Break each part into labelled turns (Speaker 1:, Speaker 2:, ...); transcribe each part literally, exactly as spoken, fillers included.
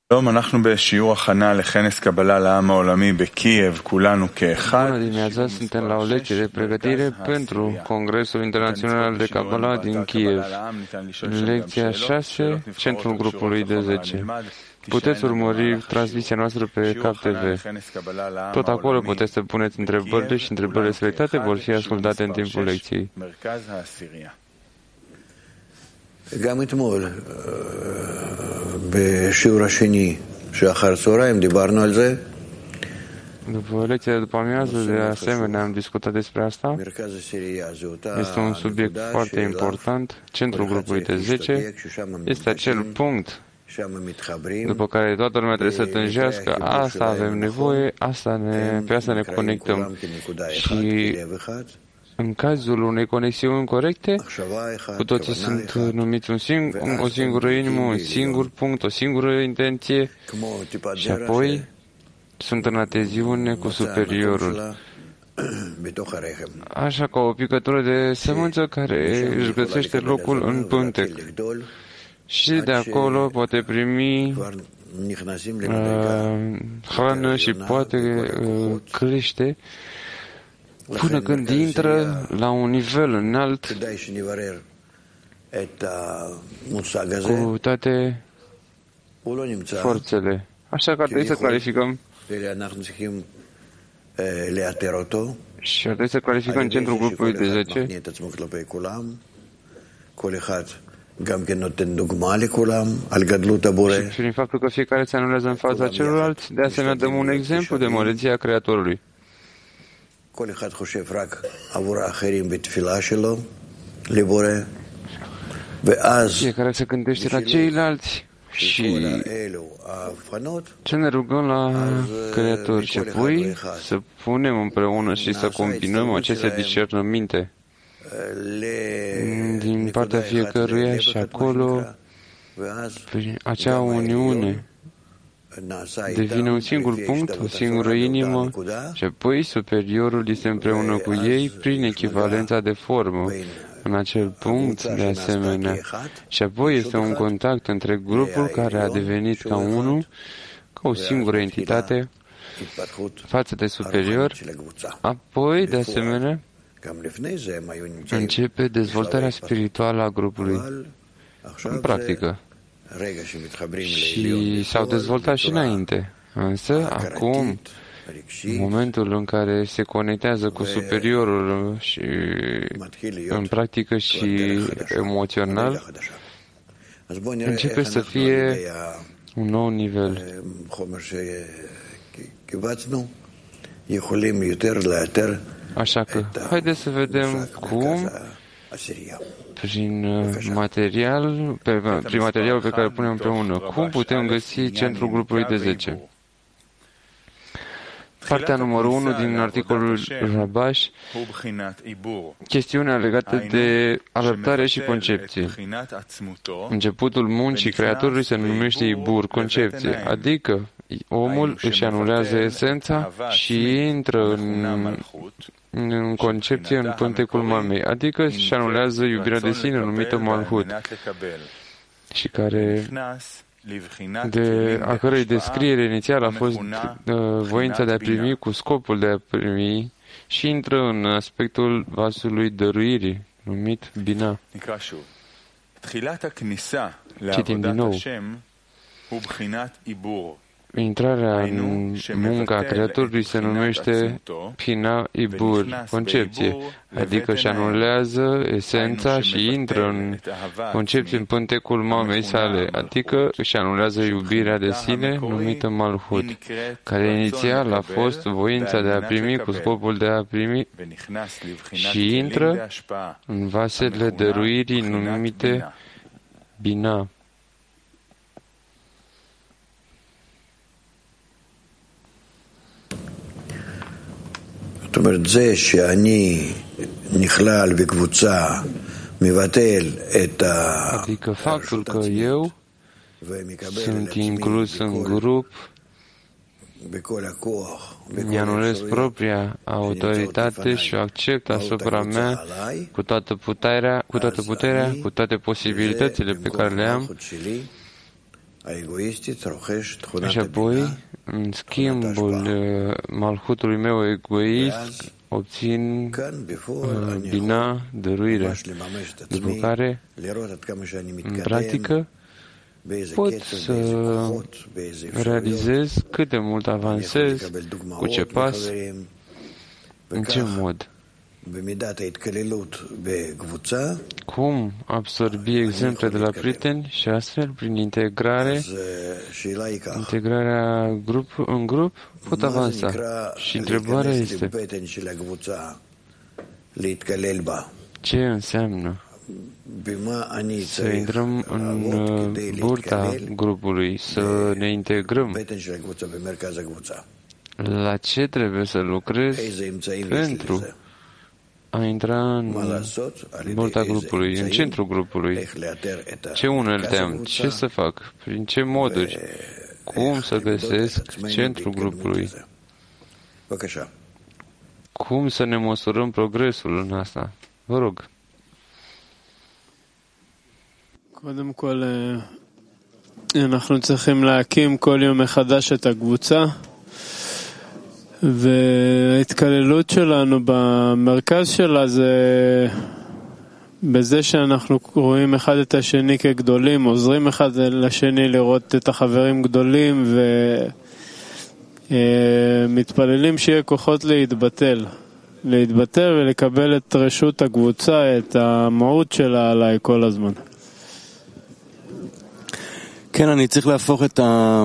Speaker 1: Bună dimineața, suntem la o lecție de pregătire pentru Congresul Internațional de Kabbalah din Kiev. Lecția șase, centrul grupului de zece. Puteți urmări transmisia noastră pe Cap T V. Tot acolo puteți să puneți întrebările și întrebările selectate vor fi ascultate în timpul lecției.
Speaker 2: גם אתמול בשיעור השני שאחר צהריים דיברנו על זה.
Speaker 3: După lecția de după amiază, de asemenea, am discutat despre asta. Este un subiect foarte important. Centrul grupului de zece este acel punct după care toată lumea trebuie să tânjească. Asta avem nevoie, asta ne, pe asta ne conectăm. Și în cazul unei conexiuni corecte, cu toții sunt numiți un sing- o singură inimă, un singur punct, o singură intenție și apoi sunt în ateziune cu superiorul. Așa ca o picătură de sămânță care își găsește locul în pântec. Și de acolo poate primi uh, hrană și poate uh, crește până când intră la un nivel înalt cu toate forțele. Așa că ar trebui să clarificăm și ar trebui să clarificăm centrul grupului de zece și prin faptul că fiecare se anulează în fața celuilalt, de asemenea dăm un exemplu de măreția Creatorului. Fiecare se gândește la ceilalți și să ne rugăm la Creator și apoi să punem împreună și să combinăm aceste discernăminte din partea fiecăruia și acolo acea uniune devine un singur punct, o singură inimă și apoi superiorul este împreună cu ei prin echivalența de formă în acel punct de asemenea. Și apoi este un contact între grupul care a devenit ca unul, ca o singură entitate față de superior. Apoi, de asemenea, începe dezvoltarea spirituală a grupului în practică. Și s-au dezvoltat și înainte. Însă, acum, în momentul în care se conectează cu superiorul și în practică și emoțional, începe să fie un nou nivel. Așa că, haideți să vedem cum prin material, pe, prin materialul pe care îl punem împreună, cum putem găsi centrul grupului de zece. Partea numărul unu din articolul Rabash, chestiunea legată de adaptare și concepție. Începutul muncii Creatorului se numește Ibur, concepție, adică omul își anulează esența și intră în, în concepție în pântecul mamei, adică își anulează iubirea de sine numită Malhut și care de a cărei descriere inițială a fost uh, voința de a primi cu scopul de a primi și intră în aspectul vasului dăruirii, numit Bina. Citim din nou. Intrarea în munca Creatorului se numește Pina Ibur, concepție, adică își anulează esența și intră în concepție în pântecul mamei sale, adică își anulează iubirea de sine numită Malhut, care inițial a fost voința de a primi cu scopul de a primi și intră în vasele dăruirii numite Bina.
Speaker 2: זאת אומרת, זה שאני נכלל בקבוצה מבטל את
Speaker 3: adică faptul că eu sunt inclus în grup mi-anulez propria autoritate și o accept asupra mea cu toată puterea, cu toată puterea, cu toate posibilitățile pe care le am
Speaker 1: Și apoi, în schimbul malhutului meu egoist, obțin uh, bina, dăruirea, după care, în practică, pot să realizez cât de mult avansez, cu ce pas, în ce mod. Cum absorbi exemple de la prieteni și astfel, prin integrare, integrarea grup, în grup, pot avansa. Și întrebarea este, ce înseamnă să intrăm în burta grupului, să ne integrăm? La ce trebuie să lucrez pentru a intra în burta grupului, în centrul grupului? Ce unelte am? Ce să fac? Prin ce moduri? Cum să găsesc centrul grupului? Cum să ne măsurăm progresul în asta? Vă rog.
Speaker 4: קודם כל, אנחנו צריכים להקים כל יום מחדש את הקבוצה, וההתכללות שלנו במרכז שלה זה בזה שאנחנו רואים אחד את השני כגדולים, עוזרים אחד לשני לראות את החברים גדולים ומתפללים שיהיה כוחות להתבטל. להתבטל ולקבל את רשות הקבוצה, את המהות שלה עליי כל הזמן.
Speaker 5: כן, אני צריך להפוך את ה...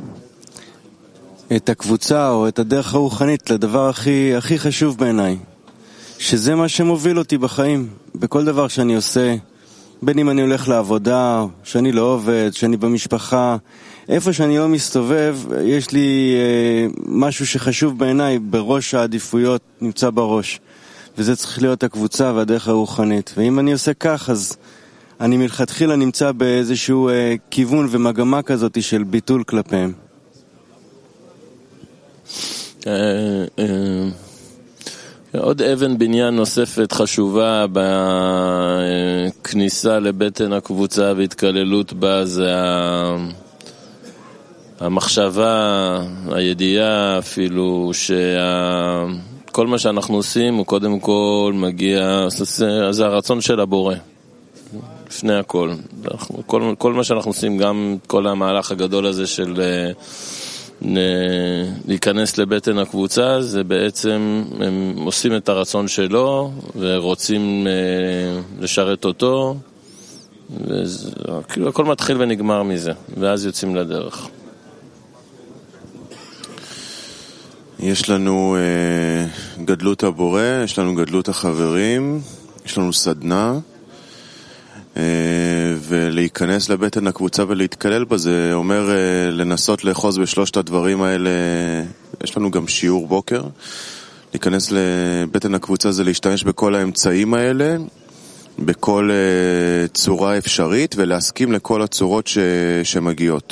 Speaker 5: את הקבוצה או את הדרך הרוחנית לדבר הכי, הכי חשוב בעיניי. שזה מה שמוביל אותי בחיים. בכל דבר שאני עושה, בין אם אני הולך לעבודה, שאני לא עובד, שאני במשפחה, איפה שאני לא מסתובב, יש לי אה, משהו שחשוב בעיניי, בראש העדיפויות נמצא בראש. וזה צריך להיות הקבוצה והדרך הרוחנית. ואם אני עושה כך, אז אני מלכתחילה נמצא באיזשהו אה, כיוון ומגמה כזאת של ביטול כלפיהם.
Speaker 6: עוד אבן בניין נוספת חשובה בכניסה לבטן הקבוצה והתכללות בה זה המחשבה, הידיעה אפילו שכל מה שאנחנו עושים הוא קודם כל מגיע, זה הרצון של הבורא לפני הכל. כל, כל מה שאנחנו עושים, גם כל המהלך הגדול הזה של להיכנס לבטן הקבוצה, זה בעצם הם עושים את הרצון שלו ורוצים לשרת אותו, כאילו הכל מתחיל ונגמר מזה, ואז יוצאים לדרך.
Speaker 7: יש לנו גדלות הבורא, יש לנו גדלות החברים, יש לנו סדנה, ולהיכנס לבטן הקבוצה ולהתקלל בה, זה אומר לנסות לאחוז בשלושת הדברים האלה. יש לנו גם שיעור בוקר. להיכנס לבטן הקבוצה זה להשתמש בכל האמצעים האלה, בכל צורה אפשרית, ולהסכים לכל הצורות ש... שמגיעות.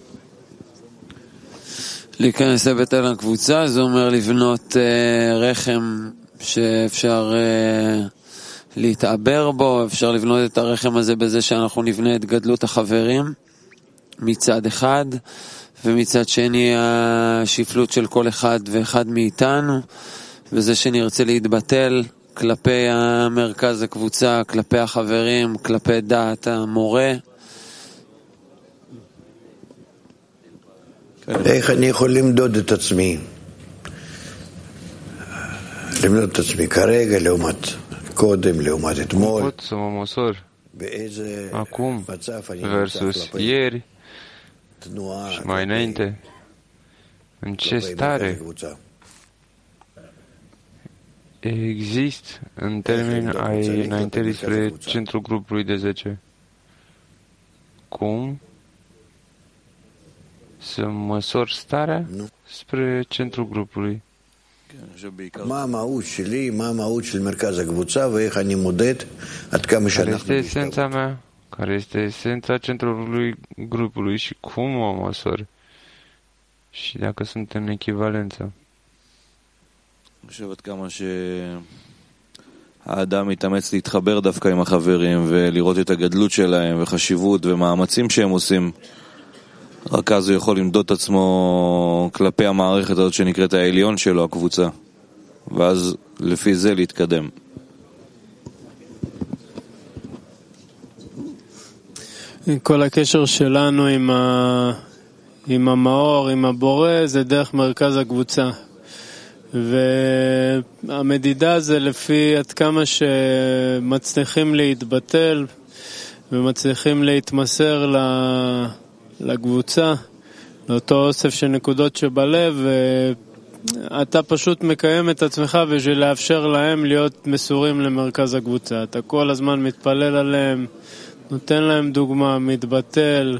Speaker 3: להיכנס לבטן הקבוצה זה אומר לבנות רחם שאפשר להתעבר בו, אפשר לבנות את הרחם הזה בזה שאנחנו נבנה את גדלות החברים מצד אחד, ומצד שני השפלות של כל אחד ואחד מאיתנו, וזה שנרצה להתבטל כלפי המרכז הקבוצה, כלפי החברים, כלפי דעת המורה.
Speaker 2: איך אני יכול למדוד את עצמי? למדוד את עצמי כרגע לעומת קודם, לעומת אתמול.
Speaker 1: Pot să mă măsor acum versus ieri și mai înainte. În ce stare există în termeni ai înaintării spre centrul grupului de zece? Cum să măsor starea spre centrul grupului?
Speaker 2: מה המהות שלי, מה המהות של מרכז הקבוצה ואיך אני מודד עד כמה שאנחנו
Speaker 1: Care este esența mea? Care este esența centrului grupului și cum o măsor? Și dacă sunt în echivalență.
Speaker 6: חושב עד כמה שהאדם מתאמץ להתחבר דווקא עם החברים ולראות את הגדלות שלהם וחשיבות ומאמצים שהם עושים
Speaker 8: רק אז הוא יכול למדוד את עצמו כלפי המערכת הזאת שנקראת העליון שלו, הקבוצה, ואז לפי זה להתקדם.
Speaker 4: כל הקשר שלנו עם, ה... עם המאור, עם הבורא, זה דרך מרכז הקבוצה. והמדידה זה לפי עד כמה שמצליחים להתבטל ומצליחים להתמסר לקבוצה, לאותו אוסף של נקודות שבלב, ואתה פשוט מקיים את עצמך בשביל לאפשר להם להיות מסורים למרכז הקבוצה. אתה כל הזמן מתפלל עליהם, נותן להם דוגמה, מתבטל.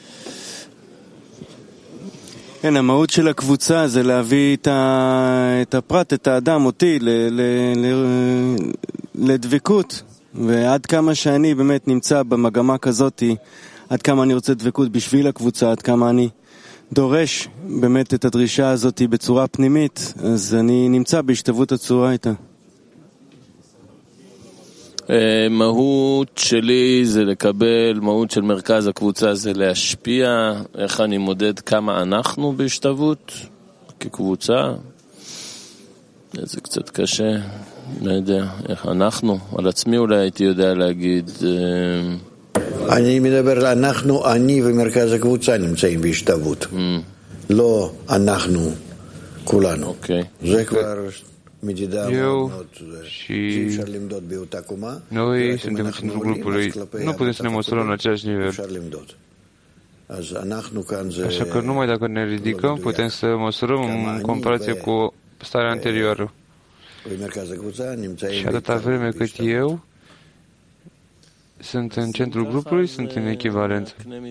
Speaker 5: כן, המהות של הקבוצה זה להביא את, ה... את הפרט, את האדם, אותי, ל... ל... ל... לדבקות. ועד כמה שאני באמת נמצא במגמה כזאת, עד כמה אני רוצה דבקות בשביל הקבוצה, עד כמה אני דורש באמת את הדרישה הזאת בצורה פנימית, אז אני נמצא בהשתוות הצורה איתה.
Speaker 6: מהות שלי זה לקבל, מהות של מרכז הקבוצה זה להשפיע, איך אני מודד כמה אנחנו בהשתוות כקבוצה. זה קצת קשה, לא יודע, איך אנחנו, על עצמי אולי הייתי יודע להגיד.
Speaker 2: אני מדבר, אנחנו, אני ומרכז הקבוצה נמצאים בהשתוות, לא אנחנו, כולנו. זה כבר mădida
Speaker 1: și noi suntem centrul grupului. Nu putem să ne măsurăm la același nivel. Așa că numai dacă ne ridicăm, putem să măsurăm în comparație cu starea anterioară. Și atâta vreme cât eu sunt în centrul grupului, sunt în echivalență.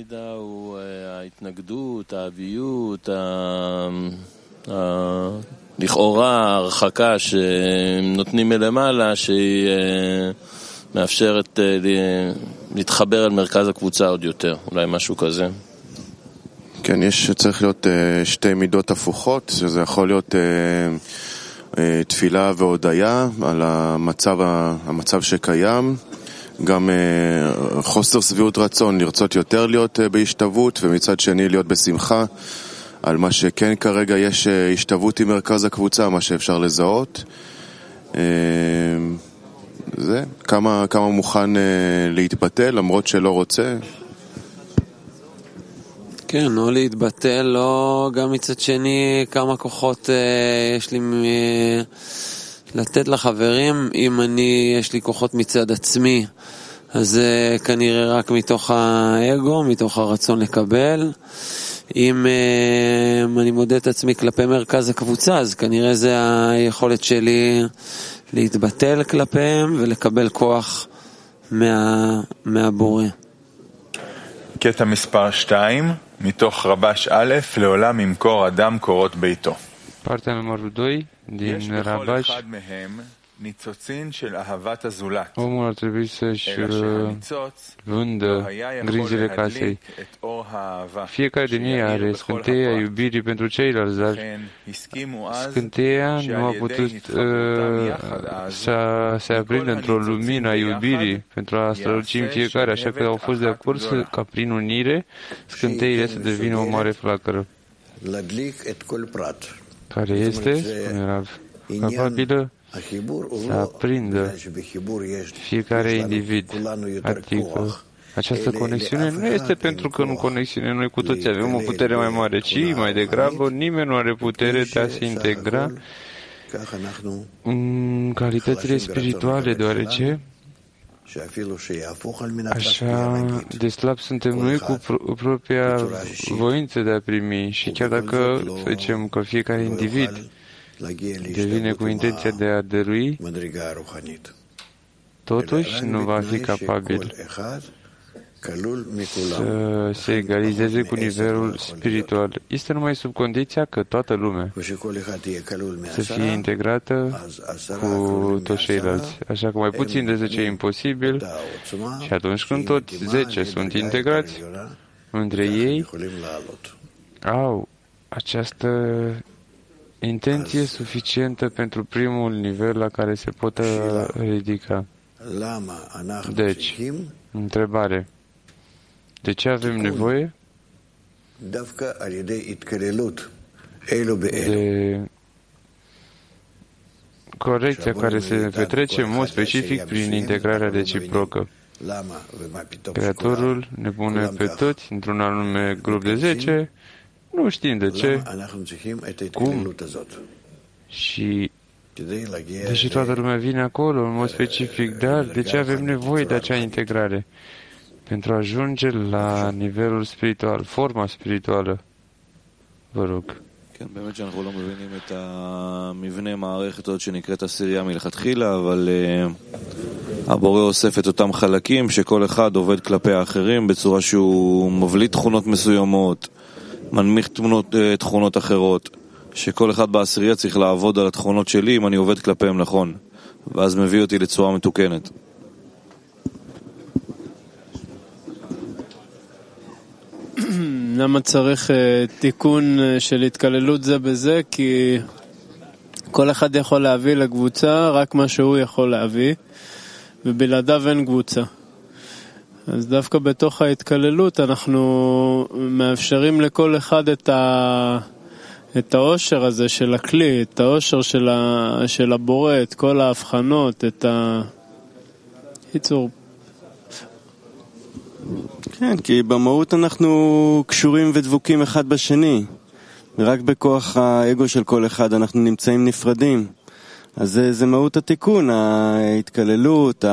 Speaker 6: לכאורה הרחקה שנותנים מלמעלה שהיא מאפשרת להתחבר אל מרכז הקבוצה עוד יותר, אולי משהו כזה.
Speaker 7: כן, יש צריך להיות שתי מידות הפוכות, שזה יכול להיות תפילה והודיה על המצב, המצב שקיים, גם חוסר סבירות רצון לרצות יותר להיות בהשתוות ומצד שני להיות בשמחה על מה שכן כרגע יש השתוות עם מרכז הקבוצה, מה שאפשר לזהות. זה, כמה, כמה מוכן להתבטל למרות שלא רוצה.
Speaker 3: כן, או להתבטל, או גם מצד שני כמה כוחות יש לי לתת לחברים. אם אני, יש לי כוחות מצד עצמי, אז זה כנראה רק מתוך האגו, מתוך הרצון לקבל. אם uh, אני מודד את עצמי כלפי מרכז הקבוצה, אז כנראה זה היכולת שלי להתבטל כלפיהם ולקבל כוח מה, מהבורא.
Speaker 9: קטע מספר שתיים, מתוך רבש א', לעולם ימכור אדם קורות ביתו.
Speaker 1: Partea numărul doi din Rabash. Omul ar trebui să-și vândă grijile casei. Fiecare din ei are scânteia iubirii pentru ceilalți, dar scânteia nu a putut uh, să se aprindă într-o lumină a iubirii pentru a străluci în fiecare, așa că au fost de acord să, ca prin unire scânteile să devină o mare flacără, care este, spune Rav, capabilă să aprindă fiecare individ. Adică această conexiune nu este pentru că în conexiune noi cu toți avem o putere mai mare, ci mai degrabă nimeni nu are putere de a se integra în calitățile spirituale, deoarece așa de slab suntem noi cu propria voință de a primi. Și chiar dacă să zicem că fiecare individ devine cu intenția de a dărui, totuși nu va fi capabil să se egalizeze cu nivelul spiritual. Este numai sub condiția că toată lumea să fie integrată cu toți ceilalți. Așa că mai puțin de zece e imposibil și atunci când toți zece sunt integrați între ei, au această intenție suficientă pentru primul nivel la care se pot ridica. Deci, întrebare. De ce avem nevoie de corecția care se petrece în mod specific prin integrarea reciprocă. Creatorul ne pune pe toți într-un anume grup de zece, nu știm de ce, cum și deși toată lumea vine acolo în mod specific, dar de ce avem nevoie de acea integrare? Pentru a ajunge la nivelul spiritual, forma spirituală. Vă rog.
Speaker 8: כן, באמת שאנחנו לא מבינים את המבנה מערכת הזאת שנקראת עשירייה מלכתחילה, אבל uh, הבורא אוסף את אותם חלקים שכל אחד עובד כלפי האחרים בצורה שהוא מבליט תכונות מסוימות, מנמיך תמונות, uh, תכונות אחרות, שכל אחד בעשירייה צריך לעבוד על התכונות שלי אם אני עובד כלפיהם נכון, ואז מביא אותי לצורה מתוקנת.
Speaker 4: למה צריך תיקון של התקללות זה בזה? כי כל אחד יכול להביא לקבוצה רק מה שהוא יכול להביא, ובלעדיו אין קבוצה. אז דווקא בתוך ההתקללות אנחנו מאפשרים לכל אחד את ה... את העושר הזה של הכלי, את העושר של, ה... של הבורא, את כל ההבחנות, את ה... ייצור.
Speaker 5: כן, כי במהות אנחנו קשורים ודבוקים אחד בשני, ורק בכוח האגו של כל אחד אנחנו נמצאים נפרדים. אז זה, זה מהות התיקון, ההתקללות,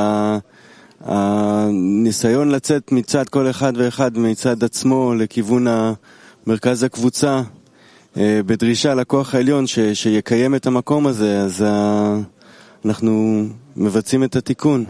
Speaker 5: הניסיון לצאת מצד כל אחד ואחד מצד עצמו לכיוון מרכז הקבוצה, בדרישה לכוח העליון ש, שיקיים את המקום הזה, אז אנחנו מבצעים את התיקון.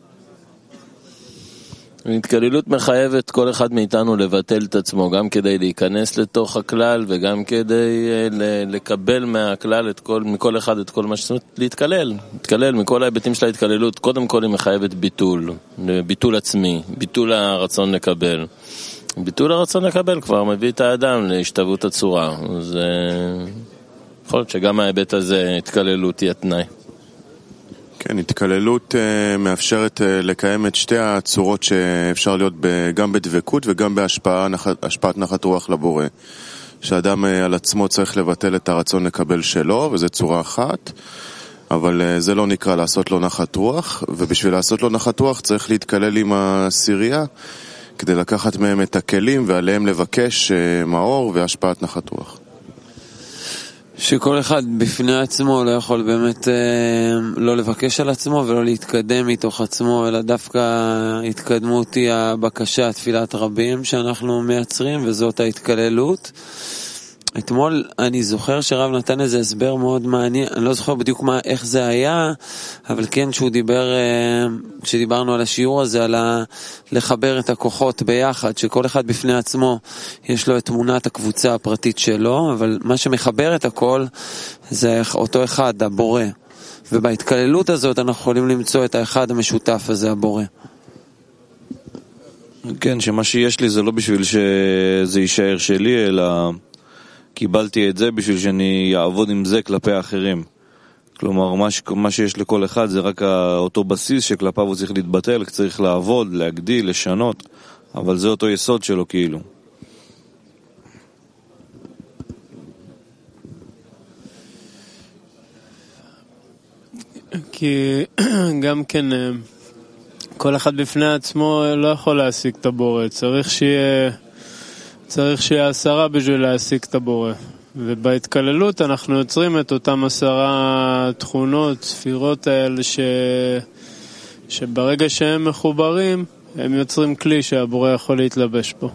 Speaker 6: התקללות מחייבת כל אחד מאיתנו לבטל את עצמו, גם כדי להיכנס לתוך הכלל וגם כדי לקבל מהכלל את כל, מכל אחד את כל מה שצריך להתקלל. להתקלל מכל ההיבטים של ההתקללות, קודם כל היא מחייבת ביטול, ביטול עצמי, ביטול הרצון לקבל. ביטול הרצון לקבל כבר מביא את האדם להשתוות הצורה. אז יכול להיות שגם ההיבט הזה התקללות היא התנאי.
Speaker 7: כן, התקללות uh, מאפשרת uh, לקיים את שתי הצורות שאפשר להיות ב, גם בדבקות וגם בהשפעה, נחת, השפעת נחת רוח לבורא. שאדם uh, על עצמו צריך לבטל את הרצון לקבל שלו, וזו צורה אחת, אבל uh, זה לא נקרא לעשות לו נחת רוח, ובשביל לעשות לו נחת רוח צריך להתקלל עם הסירייה, כדי לקחת מהם את הכלים ועליהם לבקש uh, מאור והשפעת נחת רוח.
Speaker 3: שכל אחד בפני עצמו לא יכול באמת אה, לא לבקש על עצמו ולא להתקדם מתוך עצמו, אלא דווקא התקדמות היא הבקשה, תפילת רבים שאנחנו מייצרים, וזאת ההתקללות. אתמול אני זוכר שרב נתן איזה הסבר מאוד מעניין, אני לא זוכר בדיוק מה, איך זה היה, אבל כן שהוא דיבר, כשדיברנו על השיעור הזה, על ה, לחבר את הכוחות ביחד, שכל אחד בפני עצמו יש לו את תמונת הקבוצה הפרטית שלו, אבל מה שמחבר את הכל זה אותו אחד, הבורא. ובהתקללות הזאת אנחנו יכולים למצוא את האחד המשותף הזה, הבורא.
Speaker 8: כן, שמה שיש לי זה לא בשביל שזה יישאר שלי, אלא קיבלתי את זה בשביל שאני אעבוד עם זה כלפי האחרים. כלומר, מה, ש... מה שיש לכל אחד זה רק אותו בסיס שכלפיו הוא צריך להתבטל, צריך לעבוד, להגדיל, לשנות, אבל זה אותו יסוד שלו כאילו.
Speaker 4: כי גם כן כל אחד בפני עצמו לא יכול להשיג את הבורא, צריך שיהיה צריך שיהיה עשרה בשביל להשיג את הבורא. ובהתקללות אנחנו יוצרים את אותם עשרה תכונות, ספירות האלה ש... שברגע שהם מחוברים, הם יוצרים כלי שהבורא יכול להתלבש בו.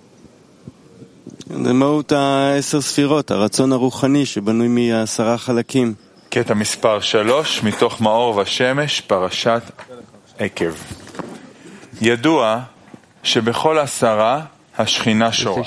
Speaker 5: זה מהות העשר ספירות, הרצון הרוחני שבנוי מעשרה חלקים.
Speaker 9: קטע מספר שלוש, מתוך מאור ושמש, פרשת עקב. ידוע שבכל עשרה השכינה שורה.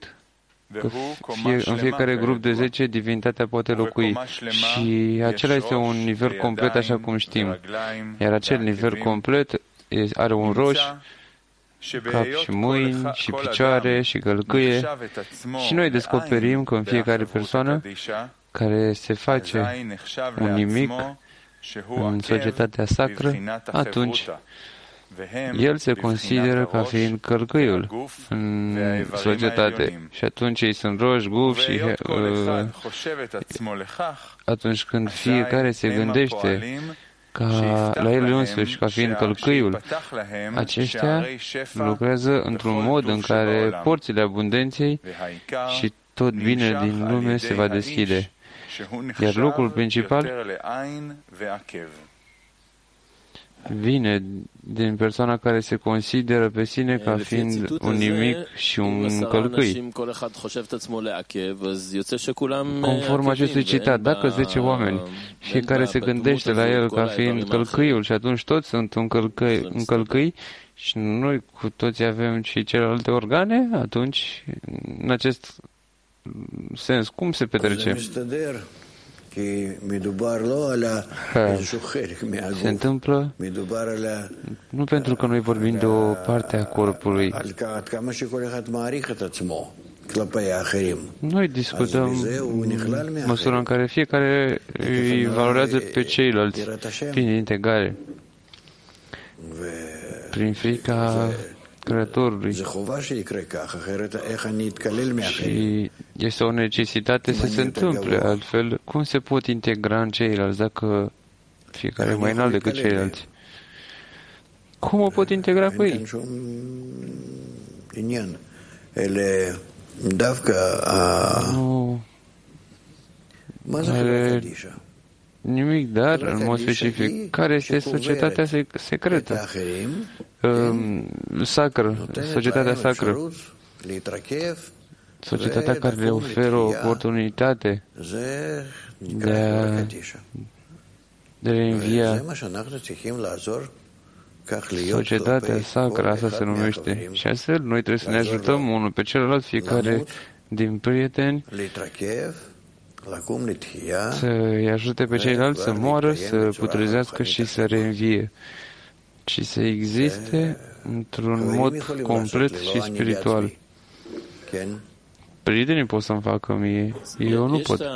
Speaker 1: În fiecare grup de zece, divinitatea poate locui și acela este un nivel complet așa cum știm. Iar acel nivel complet are un roș, cap și mâini și picioare și gălcâie și noi descoperim că în fiecare persoană care se face un nimic în societatea sacră, atunci el se consideră ca fiind călcâiul în societate. Și atunci ei sunt roși, guf și uh, atunci când fiecare se gândește ca la el însuși, ca fiind călcâiul, aceștia lucrează într-un mod în care porțile abundenței și tot bine din lume se va deschide. Iar lucrul principal vine din persoana care se consideră pe sine ca fiind un nimic și un călcâi. Conform acestui citat, dacă zece oameni, fiecare se gândește la el ca fiind călcâiul și atunci toți sunt un călcâi, un călcâi și noi cu toți avem și celelalte organe, atunci, în acest sens, cum se petrece? Se întâmplă nu pentru că noi vorbim de o parte a corpului. Noi discutăm măsura în care fiecare îi valorează pe ceilalți prin integrare, prin frica Creatorului. Și este o necesitate să se întâmple, altfel cum se pot integra în ceilalți dacă fiecare e mai înalt decât ceilalți? Cum o pot integra cu ei? Nu are nimic, dar în mod specific, care este societatea secretă? Sacră, societatea sacră, societatea care le oferă o oportunitate de a, de a învia. Societatea sacră, asta se numește. Și astfel, noi trebuie să ne ajutăm unul pe celălalt, fiecare din prieteni, să-i ajute pe ceilalți să moară, să putrezească și să reînvie. Și să existe într-un mod complet și spiritual. Prietenii pot să-mi facă mie, eu nu pot.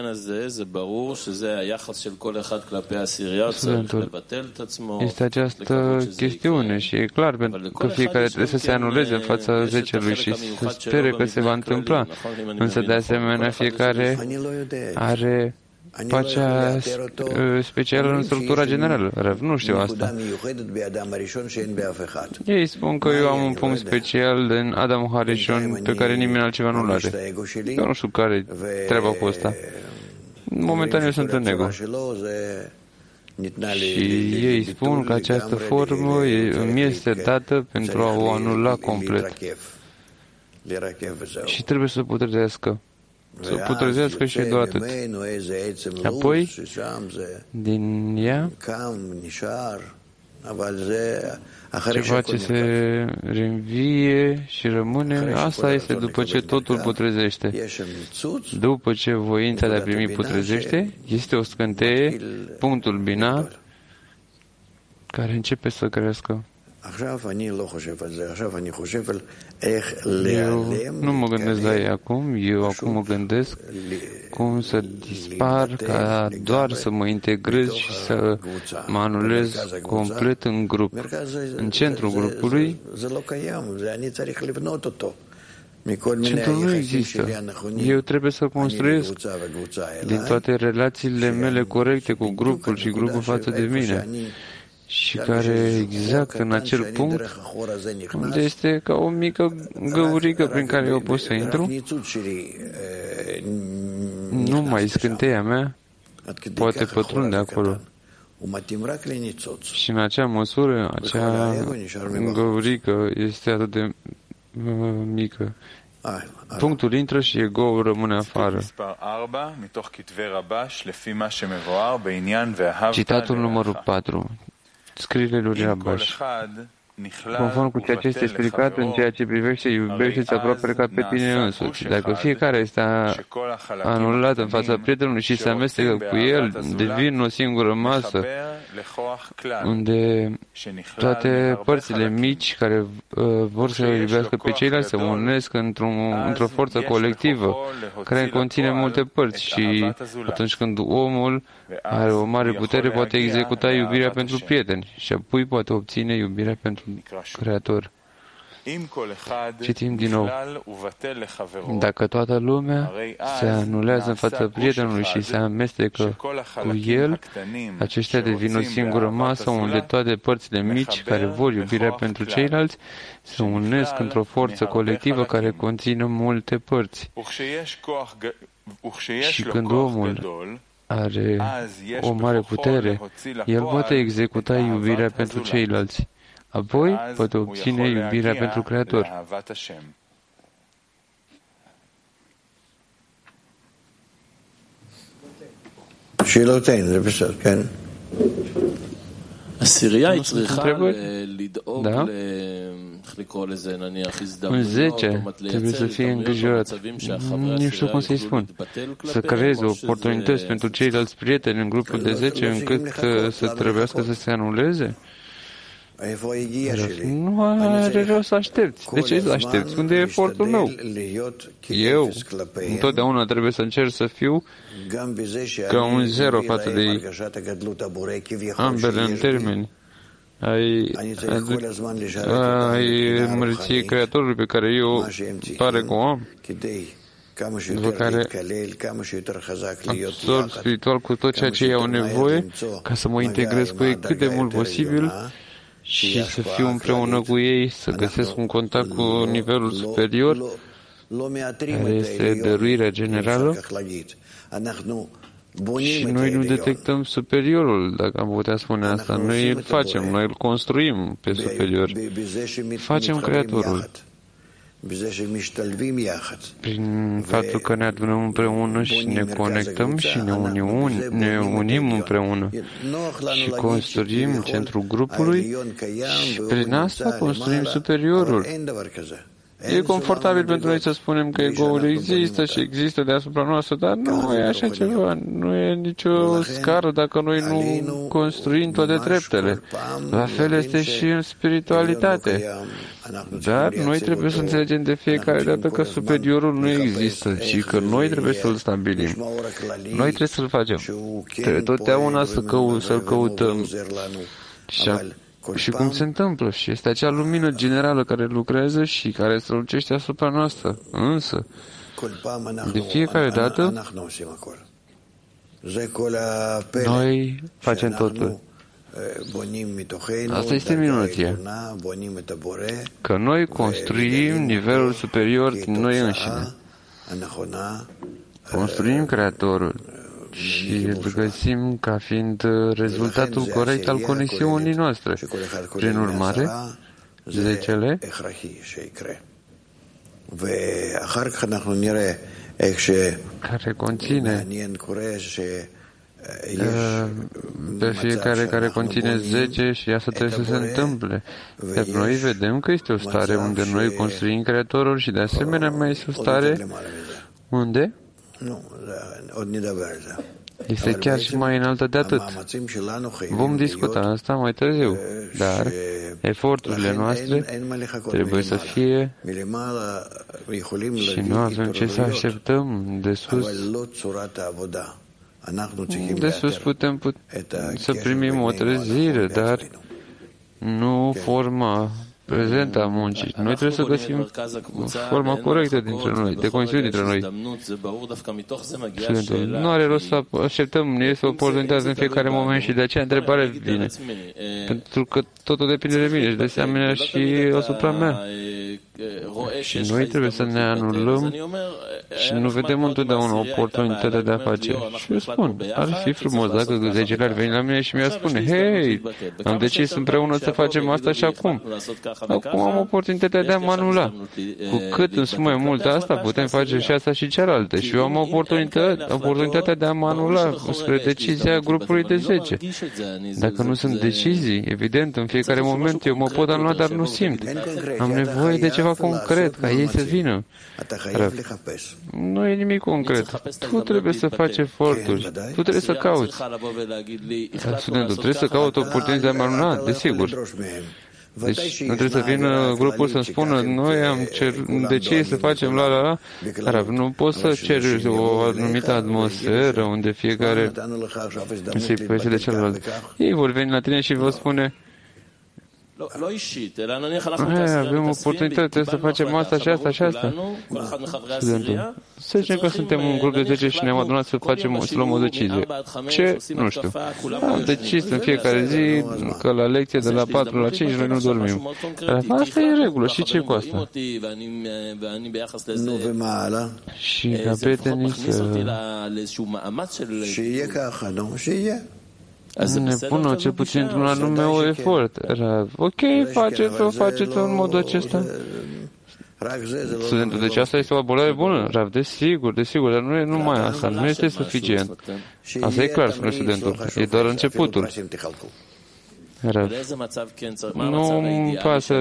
Speaker 1: Este această chestiune și e clar că fiecare trebuie să se anuleze în fața zecelui și să spere că se va întâmpla. Însă, de asemenea, fiecare are pacea specială în structura generală. Răv, nu știu asta. Ei spun că eu am un punct special din Adam Harishon pe care nimeni altceva nu-l are. Eu nu știu care treaba cu asta. Momentan eu sunt în ego. Și ei spun că această formă îmi este dată pentru a o anula complet. Și trebuie să putrezească. Să putrezească și doar atât. Apoi, din ea, ceva ce se reînvie și rămâne, asta este după ce totul putrezește. După ce voința de a primi putrezește, este o scânteie, punctul bina, care începe să crească. Eu nu mă gândesc la ei acum, eu acum mă gândesc cum să dispar ca doar să mă integrez și să mă anulez complet în grup. În centrul grupului, centrul nu există. Eu trebuie să construiesc din toate relațiile mele corecte cu grupul și grupul față de mine. Și care exact în acel punct unde este ca o mică găurică prin care eu pot să intru, numai scânteia mea poate pătrunde acolo. Și în acea măsură, acea găurică este atât de mică. Punctul intră și ego-ul rămâne afară. Citatul numărul patru. Scrierile lui Rabash. conform cu ceea ce este explicat în ceea ce privește iubește-ți aproape ca pe tine însuți. Dacă fiecare este anulat în fața prietenului și se amestecă cu el, devin o singură masă, unde toate părțile mici care uh, vor să iubească pe ceilalți se unesc într-o, într-o forță colectivă care conține multe părți și atunci când omul are o mare putere, poate executa iubirea pentru prieteni și apoi poate obține iubirea pentru Creator. Citim din nou. Dacă toată lumea se anulează în fața prietenului și se amestecă cu el, aceștia devin o singură masă unde toate părțile mici care vor iubirea pentru ceilalți se unesc într-o forță colectivă care conține multe părți. Și când omul are o mare putere, el poate executa iubirea pentru ceilalți. Apoi poate obține iubirea pentru Creator.
Speaker 6: הסירייה היא צריכה לדאוג ל... איך לקרוא לזה, נניח, הזדמנויות או לייצר מצבים שהחברי הסירייה יוכלו להתבטל
Speaker 1: să creeze oportunități pentru ceilalți prieteni în grupul de zece încât să trebuiască să se anuleze? Nu are rost să aștepți. De ce să aștepți? Unde e efortul meu? Eu întotdeauna trebuie să încerc să fiu ca un zero față de ei. Ambele în termeni ai, ai mărției Creatorului pe care eu pare că o am, după care absorb spiritual cu tot ceea ce ei au nevoie ca să mă integrez cu ei cât de mult posibil și să fiu împreună cu ei, să găsesc un contact cu nivelul superior, care este dăruirea generală, și noi nu detectăm superiorul, dacă am putea spune asta. Noi îl facem, noi îl construim pe superior. Facem Creatorul. Prin faptul că ne adunăm împreună și ne conectăm și ne unim, ne unim împreună și construim centrul grupului și prin asta construim superiorul. E confortabil pentru noi să spunem că ego-ul există și există deasupra noastră, dar nu e așa ceva. Nu e nicio scară dacă noi nu construim toate treptele. La fel este și în spiritualitate. Dar noi trebuie să înțelegem de fiecare dată că superiorul nu există, ci că noi trebuie să-l stabilim. Noi trebuie să-l facem. Trebuie totdeauna să cău- să-l căutăm. Și Și cum se întâmplă? Și este acea lumină generală care lucrează și care strălucește asupra noastră. Însă, de fiecare dată, noi facem totul. Asta este minunăția. Că noi construim nivelul superior din noi înșine. Construim Creatorul. Și îl găsim ca fiind rezultatul corect al conexiunii noastre. Prin urmare, zecele care conține pe fiecare care conține zece și asta trebuie să se întâmple. Iar noi vedem că este o stare unde noi construim Creatorul și de asemenea mai este o stare unde este chiar și mai înaltă de atât. Vom discuta asta mai târziu, dar eforturile noastre trebuie să fie și nu avem ce să așteptăm de sus. De sus putem put- să primim o trezire, dar nu forma prezentă a muncii. Noi trebuie să găsim forma corectă dintre noi, de conexiune dintre noi. Studentul. Nu are rost să așteptăm, ne este o oportunitate în fiecare moment și de aceea întrebarea vine. Pentru că totul depinde de mine și de asemenea și asupra mea. Și noi trebuie să ne anulăm și nu vedem întotdeauna oportunitatea de a face. Și eu spun, ar fi frumos dacă zegele ar veni la mine și mi-ar spune, hei, am decis împreună să facem asta și acum. Acum am oportunitatea de a mă anula. Cu cât îmi spun mai mult asta, putem face și asta și cealaltă. Și eu am oportunitatea, oportunitatea de a mă anula spre decizia grupului de zece. Dacă nu sunt decizii, evident, în fiecare moment eu mă pot anula, dar nu simt. Am nevoie de ceva concret, ca ei să vină. Nu e nimic concret. Tu trebuie să faci eforturi. Tu trebuie să cauți. Studentul, trebuie să cauți oportunitatea de a mă anula, desigur. Deci nu trebuie să vină grupul să-mi spună noi am cer, decis să facem la la la, dar nu poți să ceri o anumită atmosferă unde fiecare se pese de celălalt. Ei vor veni la tine și vor spune avem oportunitate să facem asta și asta și asta. Studentul. Să zicem că suntem un grup de zece și ne-am adunat să facem, să luăm o decizie. Ce? Nu știu. Am decis în fiecare zi că la lecție de la patru la cinci noi nu dormim. Dar asta e regulă. Și ce cu asta? Și ca prietenii să ne pună cel puțin într-un anume o efort. Ok, faceți-o, faceți-o în modul acesta. Studentul, deci asta este o abordare bună, Rav, desigur, desigur, dar nu e numai asta, nu este suficient. Asta e clar, spune studentul, e doar începutul. Rav, nu îmi pasă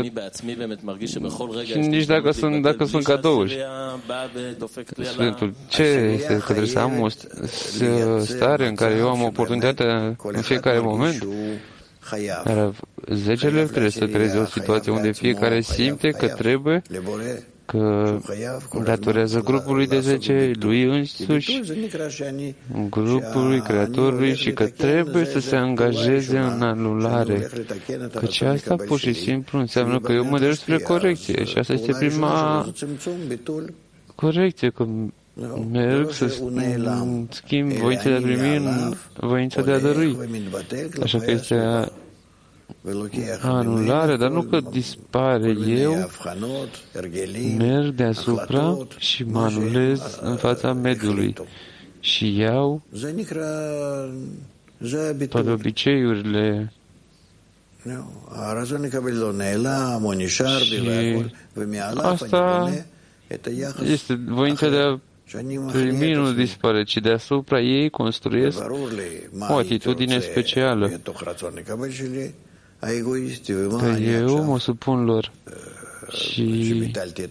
Speaker 1: nici dacă sunt, dacă sunt cadouri. Studentul, ce este? Că trebuie să am o stare în care eu am oportunitatea în fiecare moment? Rav, zegele trebuie să creeze o situație unde fiecare simte că trebuie, că datorează grupului de zece, lui însuși, grupului, creatorului și că trebuie să se angajeze în anulare. Căci asta pur și simplu înseamnă că eu mă derg spre corecție și asta este prima corecție, că merg să schimb voința de a primi în voința de a dărui. Așa că este anulare, dar nu că dispare eu, merg deasupra și mă anulez în fața mediului și iau toate obiceiurile și asta este voința de a primi, nu dispare, ci deasupra ei construiesc o atitudine specială. Că eu mă supun lor și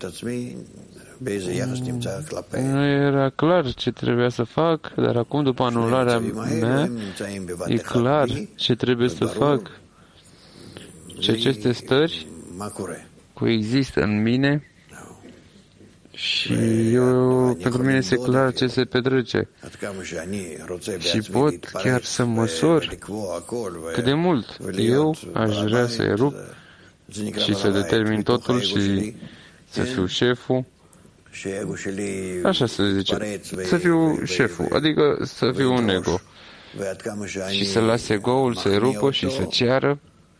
Speaker 1: nu era clar ce trebuia să fac, dar acum, după anularea mea, e clar ce trebuie să fac. Și aceste stări coexistă în mine și eu, pentru mine este clar ce se petrece. Și pot chiar să măsor cât de mult eu aș vrea să erup și să determin totul și să fiu șeful. Așa se zice. Să fiu șeful, adică să fiu un ego. Și să las ego-ul să erupă și să ceară.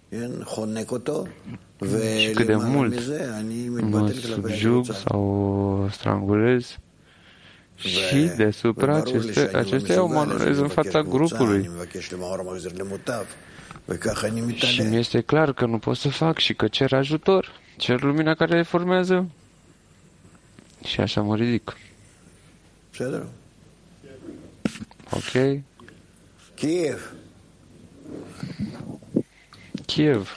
Speaker 1: Și cât de mult mă subjug sau strangulez și deasupra aceste, acestea mă anulez în fața grupului. Și mi este clar că nu pot să fac și că cer ajutor, cer lumina care le formează și așa mă ridic. Ok? Kiev. Kiev.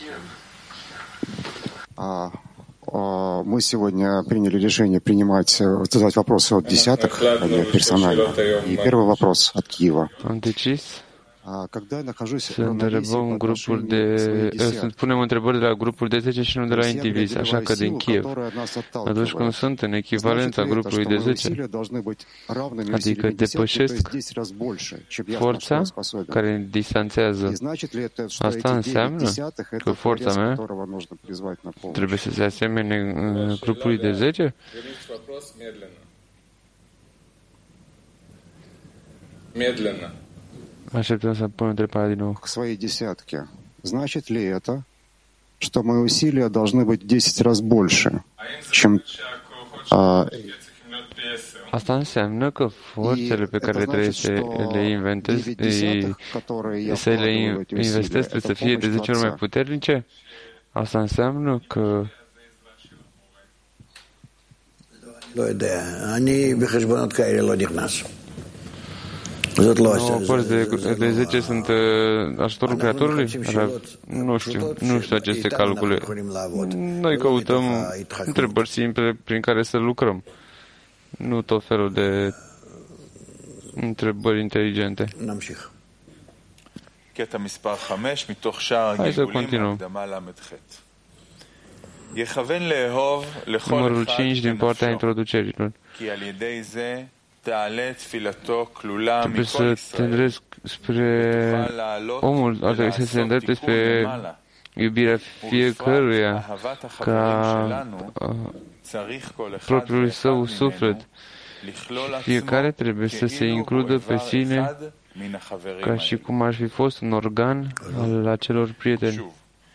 Speaker 10: Мы сегодня приняли решение принимать, задавать вопросы от десяток, а не персонально. И первый вопрос от Киева.
Speaker 1: Să întrebăm grupul de, să punem întrebări de la grupul de zece și nu de la indivizi, așa că din Kiev. Atunci când sunt în echivalența grupului de zece, adică depășesc forța care distanțează, asta înseamnă că forța mea trebuie să se asemene grupului de zece?
Speaker 9: Медленно.
Speaker 1: Așteptăm să pun întrebarea din nou.
Speaker 10: К своей десятке. Значит ли это, что мои усилия должны быть в десять раз больше, чем
Speaker 1: Asta înseamnă că forțele pe care trebuie să le inventez, să le investesc, trebuie să fie de zece ori mai puternice? Asta înseamnă că nouă părți de, de zece sunt uh, ajutorul Creatorului? Nu știu, nu știu aceste calcule. Noi căutăm întrebări simple prin care să lucrăm. Nu tot felul de întrebări inteligente. Hai să continuăm. Numărul cinci din partea introducerilor. Trebuie să te îndrepți spre omul, ar trebui să se îndrepte spre iubirea fiecăruia ca propriului său suflet. Fiecare trebuie să se includă pe sine ca și cum ar fi fost un organ al acelor prieteni.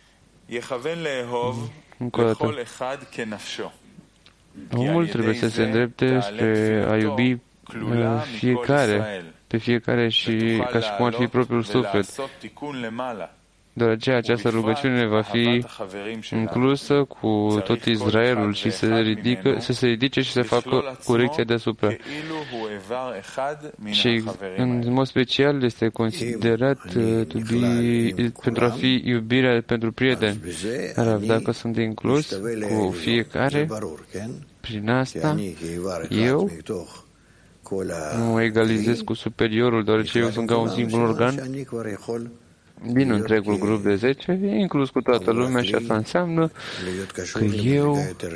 Speaker 1: Încă o dată. Omul trebuie să se îndrepte spre a iubi fiecare, pe fiecare și ca și cum ar fi propriul suflet. Deoarece această rugăciune va fi inclusă cu tot Israelul și să, ridică, să se ridice și să facă corecția deasupra. Și în mod special este considerat be, pentru a fi iubirea pentru prieteni. Dar dacă sunt inclus cu fiecare, prin asta eu nu egalizez cu superiorul, deoarece eu sunt ca un singur organ din întregul grup de zece, e inclus cu toată lumea și asta înseamnă că eu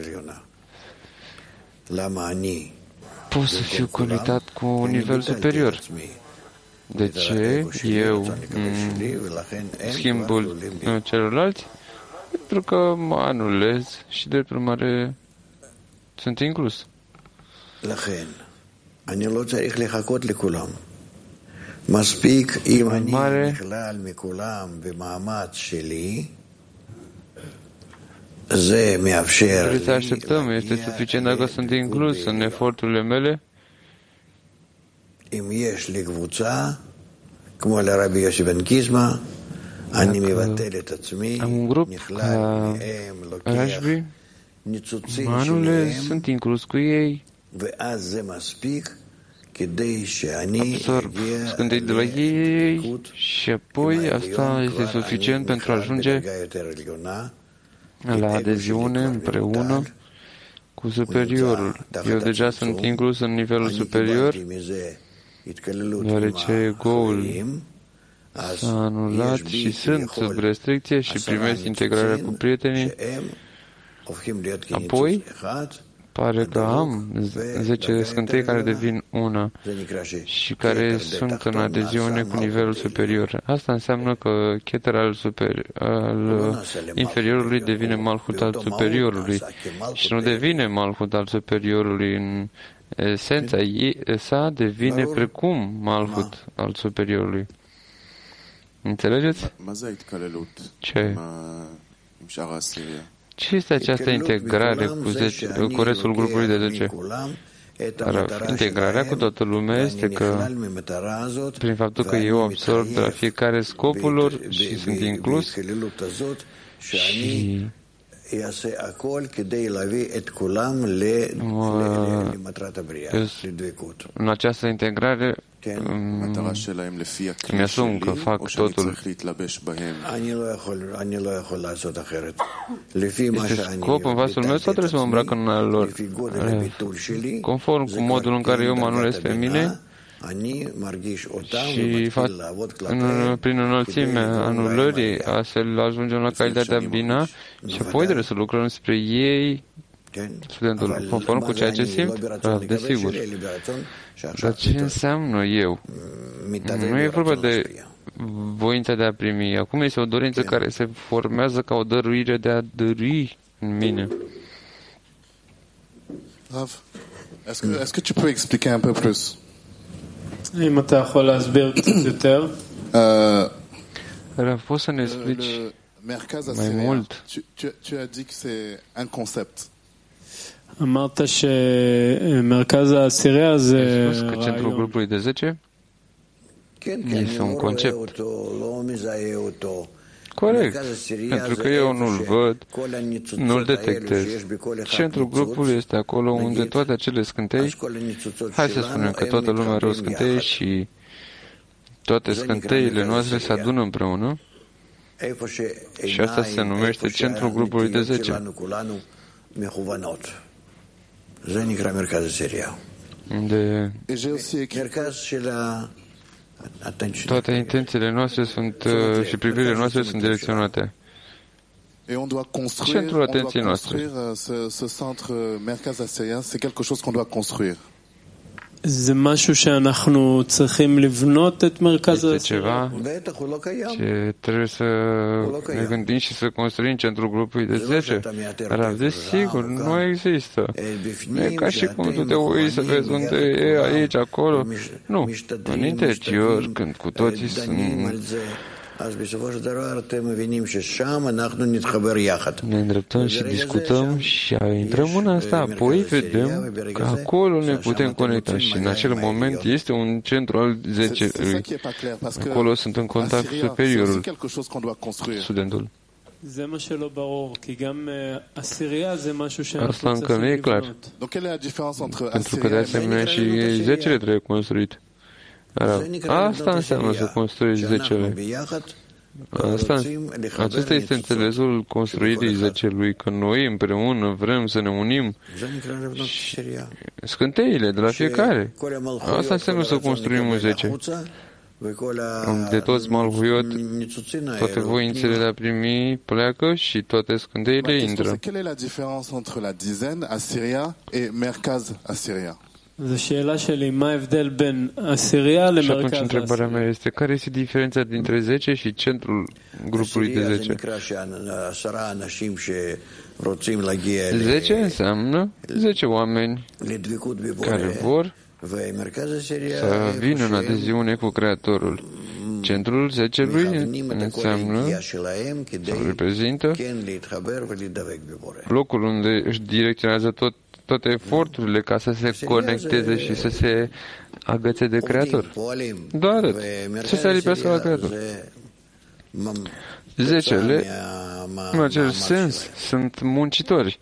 Speaker 1: pot să fiu conectat cu un nivel superior. De ce eu schimbul celorlalți? Pentru că mă anulez și de urmare sunt inclus.
Speaker 2: מספיק אם אני נכלל מכולם במאמץ שלי, זה מאפשר...
Speaker 1: Trebuie să așteptăm, este suficient dacă sunt inclus în eforturile mele.
Speaker 2: אם יש לי קבוצה, כמו לרבי יוסי בן קיסמא, אני מבטל את עצמי, נכלל מהם, לוקח ניצוצים שלהם,
Speaker 1: sunt inclus cu ei.
Speaker 2: ואז זה מספיק
Speaker 1: absorb scântei de la ei și apoi asta este suficient pentru a ajunge la adeziune împreună cu superiorul. Eu deja sunt inclus în nivelul superior, deoarece ego-ul s-a anulat și sunt sub restricție și primesc integrarea cu prietenii. Apoi pare că am zece scântei care devin una și care sunt în adeziune cu nivelul superior. Asta înseamnă că Keter al, super, al inferiorului devine Malhut al superiorului și nu devine Malhut al superiorului în esența ei, sa devine precum Malhut al superiorului. Înțelegeți? Ce? Ce este această integrare cu, zece, cu restul grupului de zece? Integrarea cu toată lumea este că, prin faptul că eu absorb de la fiecare scopul lor și sunt inclus și în această integrare îmi asum că fac totul. Este scop în vasul meu sau trebuie să mă îmbrac în al lor? Conform cu modul în care eu mă anulez pe mine și fac, în, prin înălțimea anulării, astfel ajungem la calitatea bina și apoi trebuie să lucrăm spre ei, studentul, conform cu ceea ce simt? Da, desigur. Dar ce înseamnă eu? Nu e vorba de voința de a primi. Acum este o dorință care se formează ca o dăruire de a dărui în mine.
Speaker 11: Est-ce que tu peux expliquer un peu plus?
Speaker 4: אם אתה יכול להסביר קצת יותר.
Speaker 1: Poți să ne explici mai mult.
Speaker 11: Tu as dit que c'est un concept.
Speaker 4: אמרת שמרכז העשירייה זה
Speaker 1: Ai spus că centrul grupului de zece este un concept. Corect, pentru că eu nu-l văd, nu-l detectez. Centrul grupului este acolo unde toate acele scântei, hai să spunem că toată lumea are o scânteie și toate scânteile noastre se adună împreună și asta se numește centrul grupului de zece. Unde toate intențiile noastre sunt și privirile noastre sunt direcționate. Centrul atenției noastre.
Speaker 4: זה משהו שאנחנו צריכים לבנות את מרכז
Speaker 1: העשירייה. ce trebuie să ne gândim și să construim centrul grupului de zece. Dar desigur, nu există. Nu e ca și cum tu te uiți să vezi unde e aici, acolo. Nu. În interior, când cu toții sunt ne îndreptăm și discutăm și intrăm în asta, apoi vedem că acolo ne putem conecta și în acel moment este un centru al zecelui. Acolo sunt în contact superiorul, studentul. Asta încă nu e clar. Pentru că de asemenea și zecele trebuie construit. Asta înseamnă să construiești zecele. Asta, acesta este înțelesul construirii zecelui, că noi împreună vrem să ne unim scânteile de la fiecare. Asta înseamnă să construim un zece. De toți malhuiot, toate voințele de a primi pleacă și toate scânteile intră.
Speaker 11: Quelle est la différence entre la dizaine Asiria et Merkaz Asiria?
Speaker 4: Și atunci
Speaker 1: întrebarea mea este, care este diferența dintre zece și centrul grupului de zece? zece înseamnă zece oameni care vor să vină în adeziune cu Creatorul. Centrul zecelui înseamnă, sau reprezintă, locul unde își direcționează tot toate eforturile ca să se conecteze și să se agățe de Creator. Doar atât. Să se alipească la Creator. Zecele, în acel sens, sunt muncitori.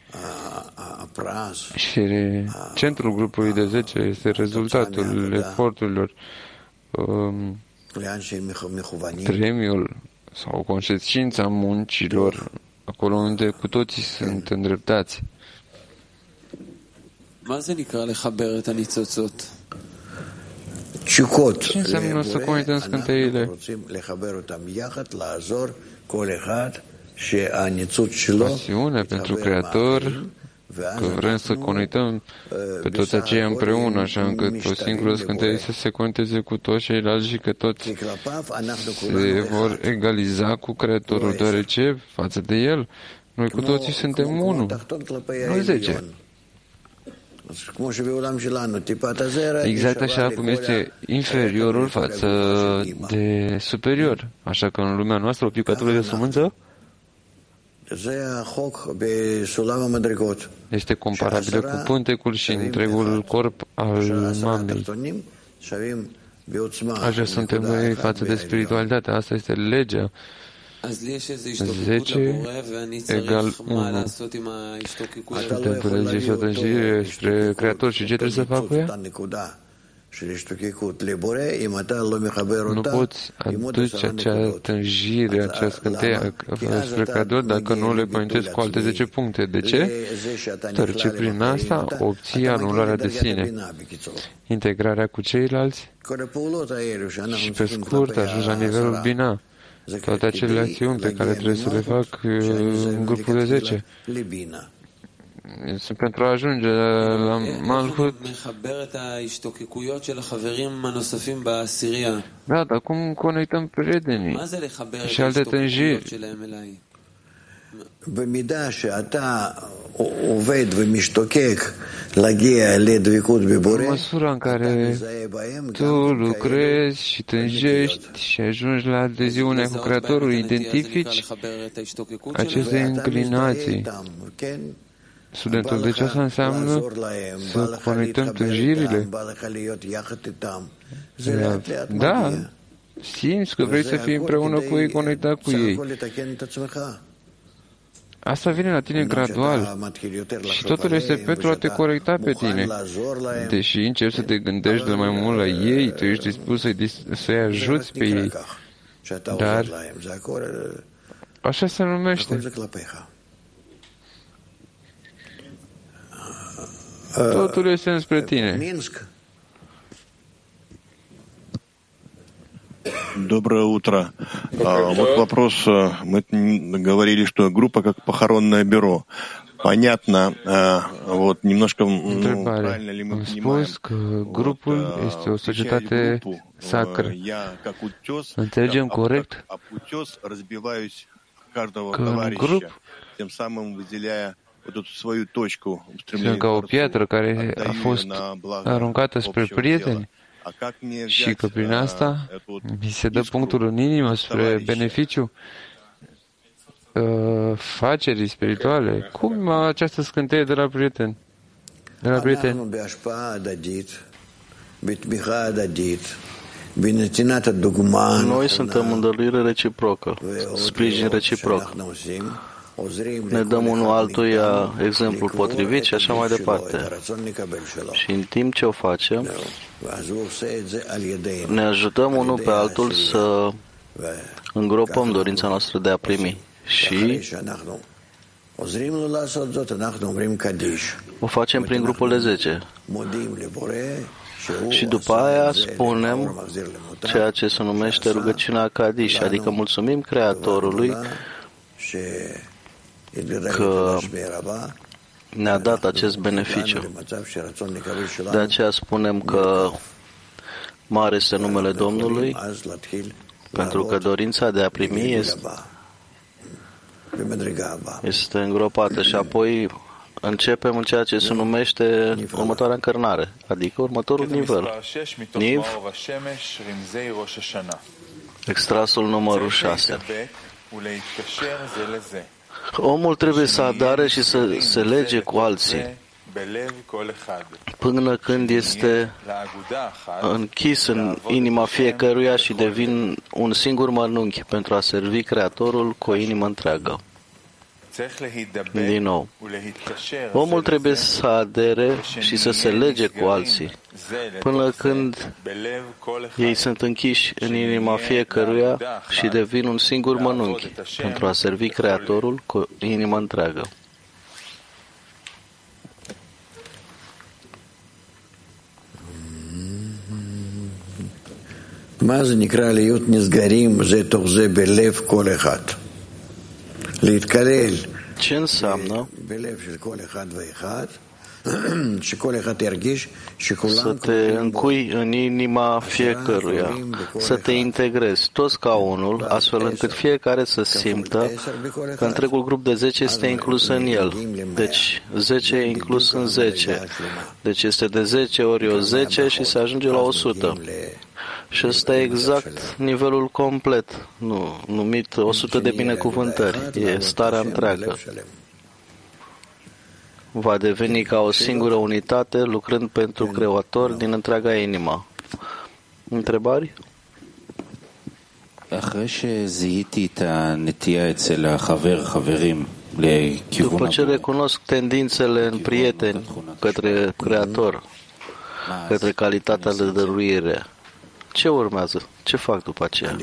Speaker 1: Și centrul grupului de zece este rezultatul eforturilor, um, premiul sau consecința muncilor, acolo unde cu toții sunt îndreptați. Ce înseamnă să conectăm scânteile? Pasiune pentru Creator, că vrem să conectăm pe toți aceia împreună, așa încât o singură scânteie să se conecteze cu toți ceilalți și că toți se vor egaliza cu Creatorul, deoarece, față de El, noi cu toții suntem unul, noi zece. Exact așa cum este inferiorul față de superior. Așa că în lumea noastră o picătură de sămânță este comparabilă cu pântecul și întregul corp al mamei. Așa suntem noi față de spiritualitate. Asta este legea. zece egal unu. Suntem până și o tânjire spre Creator și ce trebuie să fac cu ea? Nu poți aduce acea tânjire, acea scânteie spre Creator dacă nu le conectezi cu alte zece puncte. De ce? Deoarece prin asta obții anularea de sine, integrarea cu ceilalți și pe scurt ajungi la nivelul Bina. Toate acele acțiuni pe care trebuie să le fac în grupul de zece. Sunt pentru a ajunge la Malhut. Da, dar cum conectăm prietenii și alte tânjiri? În măsura în care tu lucrezi și tânjești și ajungi la adeziunea cu Creatorul, identifici aceste înclinații. Studentul, deci asta înseamnă să conectăm tânjirile? Da, simți că vrei să fii împreună cu ei, conectat cu ei. Asta vine la tine gradual și totul este pentru a te corecta pe tine. Deși începi să te gândești de mai mult la ei, tu ești dispus să-i, să-i ajuți pe ei. Dar așa se numește. Totul este înspre tine.
Speaker 12: Доброе утро. А, вот вопрос. Мы говорили, что группа как похоронное бюро. Понятно, а, вот немножко ну, правильно ли мы понимаем?
Speaker 1: Grupul este o societate sacră. Înțelegem corect că în grup sunt ca o piatră care a fost aruncată spre prieteni și că prin asta mi se dă punctul în inimă spre beneficiu uh, facerii spirituale. Cum această scânteie de la prieteni? De la prieteni?
Speaker 13: Noi suntem în dăruire reciprocă, sprijin reciproc. Ne dăm unul altuia exemplul potrivit și așa mai departe. Și în timp ce o facem, ne ajutăm unul pe altul să îngropăm dorința noastră de a primi. Și o facem prin grupul de zece. Și după aia spunem ceea ce se numește rugăciunea Kadish, adică mulțumim Creatorului că ne-a dat acest beneficiu. De aceea spunem că mare este numele Domnului, pentru că dorința de a primi este, este îngropată și apoi începem în ceea ce se numește următoarea încărnare, adică următorul nivel. Niv, extrasul numărul șase. Omul trebuie să adare și să se lege cu alții până când este închis în inima fiecăruia și devin un singur mănunchi pentru a servi Creatorul cu o inimă întreagă. Din nou, omul trebuie să adere și să se lege cu alții până când ei sunt închiși în inima fiecăruia și devin un singur mănunchi pentru a servi Creatorul cu o inimă întreagă.
Speaker 2: מה זה נקרא להיות נסגרים זה תוך זה בלב כל אחד. להתקלל
Speaker 13: Ce înseamnă să te încui în inima fiecăruia, să te integrezi toți ca unul, astfel încât fiecare să simtă că întregul grup de zece este inclus în el. Deci zece e inclus în zece. Deci este de zece ori o zece și se ajunge la o sută. Și ăsta e exact nivelul complet, nu, numit o sută de binecuvântări. E starea întreagă. Va deveni ca o singură unitate, lucrând pentru Creator din întreaga inimă. Întrebări? După ce recunosc tendințele în prieteni către Creator, către calitatea de dăruire, ce urmează? Ce fac după aceea?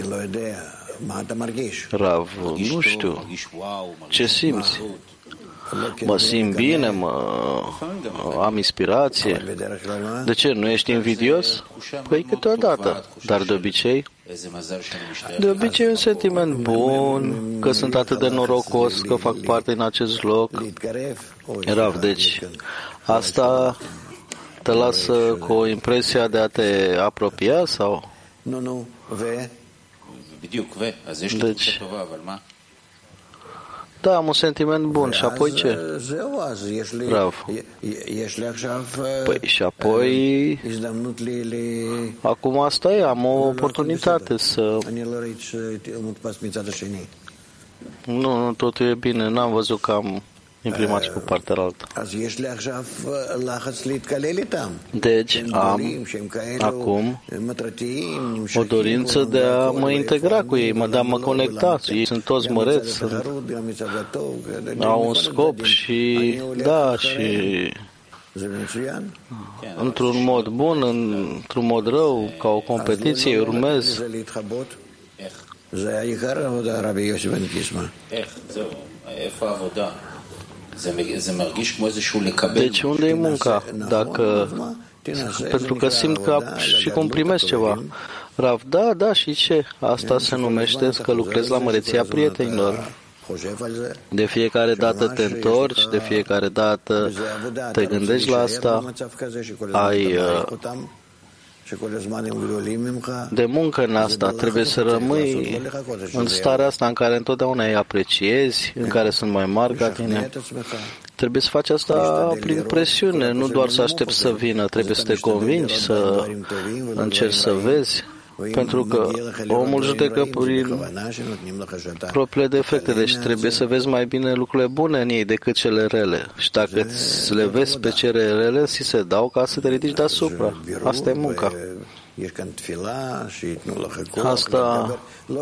Speaker 13: Rav, nu știu. Ce simți? Mă simt bine, mă, am inspirație. De ce? Nu ești invidios? Păi câteodată. Dar de obicei? De obicei un sentiment bun, că sunt atât de norocos că fac parte din acest loc. Rav, deci asta te lasă cu o impresia de a te apropia sau? Deci, Da, am un sentiment bun. Și apoi ce? Rav. Păi și apoi... Acum asta e, am o oportunitate să... Nu, nu, totul e bine. N-am văzut că am imprimat și pe partea altă. Deci am acum o dorință de a mă integra cu ei, de a mă conecta. Ei sunt toți măreți, sunt, au un scop și da, și într-un mod bun, într-un mod rău, ca o competiție, urmez. Deci unde e munca? Dacă, pentru că simt că și cum primesc ceva. Rav, da, da, și ce? Asta se numește că lucrezi la măreția prietenilor. De fiecare dată te întorci, de fiecare dată te gândești la asta, ai de muncă în asta, trebuie să rămâi în starea asta în care întotdeauna îi apreciezi, în care sunt mai mari ca tine. Trebuie să faci asta prin presiune, nu doar să aștepți să vină, trebuie să te convingi, să încerci să vezi, pentru că omul judecă prin propriile defecte, deci trebuie să vezi mai bine lucrurile bune în ei decât cele rele. Și dacă le vezi pe cele rele, ți se dau ca să te ridici deasupra. Asta e munca. Asta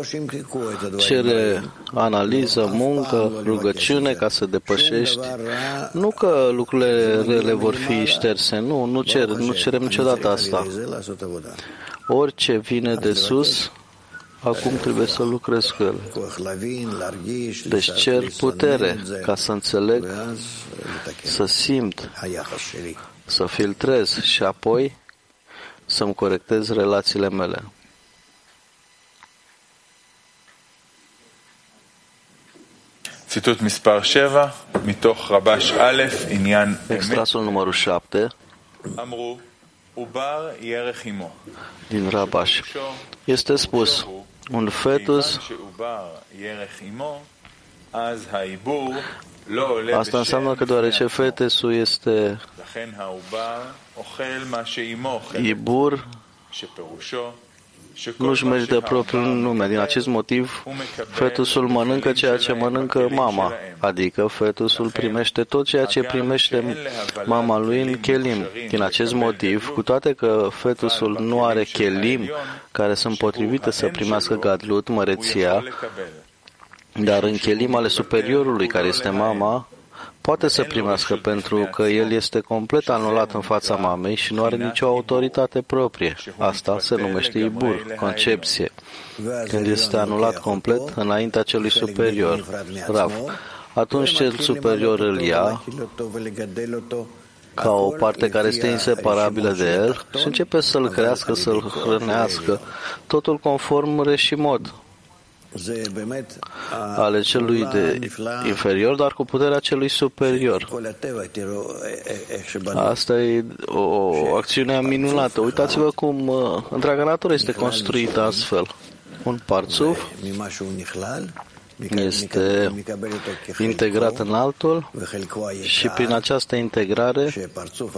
Speaker 13: cere analiză, muncă, rugăciune ca să depășești. Nu că lucrurile rele vor fi șterse, nu, nu, cer, nu cerem niciodată asta. Orice vine de sus, acum trebuie să lucrez cu el. Deci cer putere ca să înțeleg, să simt, să filtrez și apoi să-mi corectez relațiile mele.
Speaker 9: ציטוט מספר שבע, מתוך רבש א', עניין
Speaker 13: Extrasul numărul șapte
Speaker 9: אמרו, עובר ירך עמו.
Speaker 13: din Rabash. Este spus, un fetus, asta înseamnă că deoarece fetusul este ibur, nu-și merită propriul nume. Din acest motiv, fetusul mănâncă ceea ce mănâncă mama, adică fetusul primește tot ceea ce primește mama lui în chelim. Din acest motiv, cu toate că fetusul nu are chelim care sunt potrivite să primească gadlut, măreția, dar în chelim ale superiorului, care este mama, poate să primească pentru că el este complet anulat în fața mamei și nu are nicio autoritate proprie. Asta se numește ibur, concepție. Când este anulat complet înaintea celui superior, Rav, atunci cel superior îl ia ca o parte care este inseparabilă de el și începe să-l crească, să-l hrănească, totul conform reșimot ale celui de inferior, dar cu puterea celui superior. Asta e o acțiune minunată. Uitați-vă cum uh, întreaga natură este construită astfel. Un parțuf este integrat în altul și prin această integrare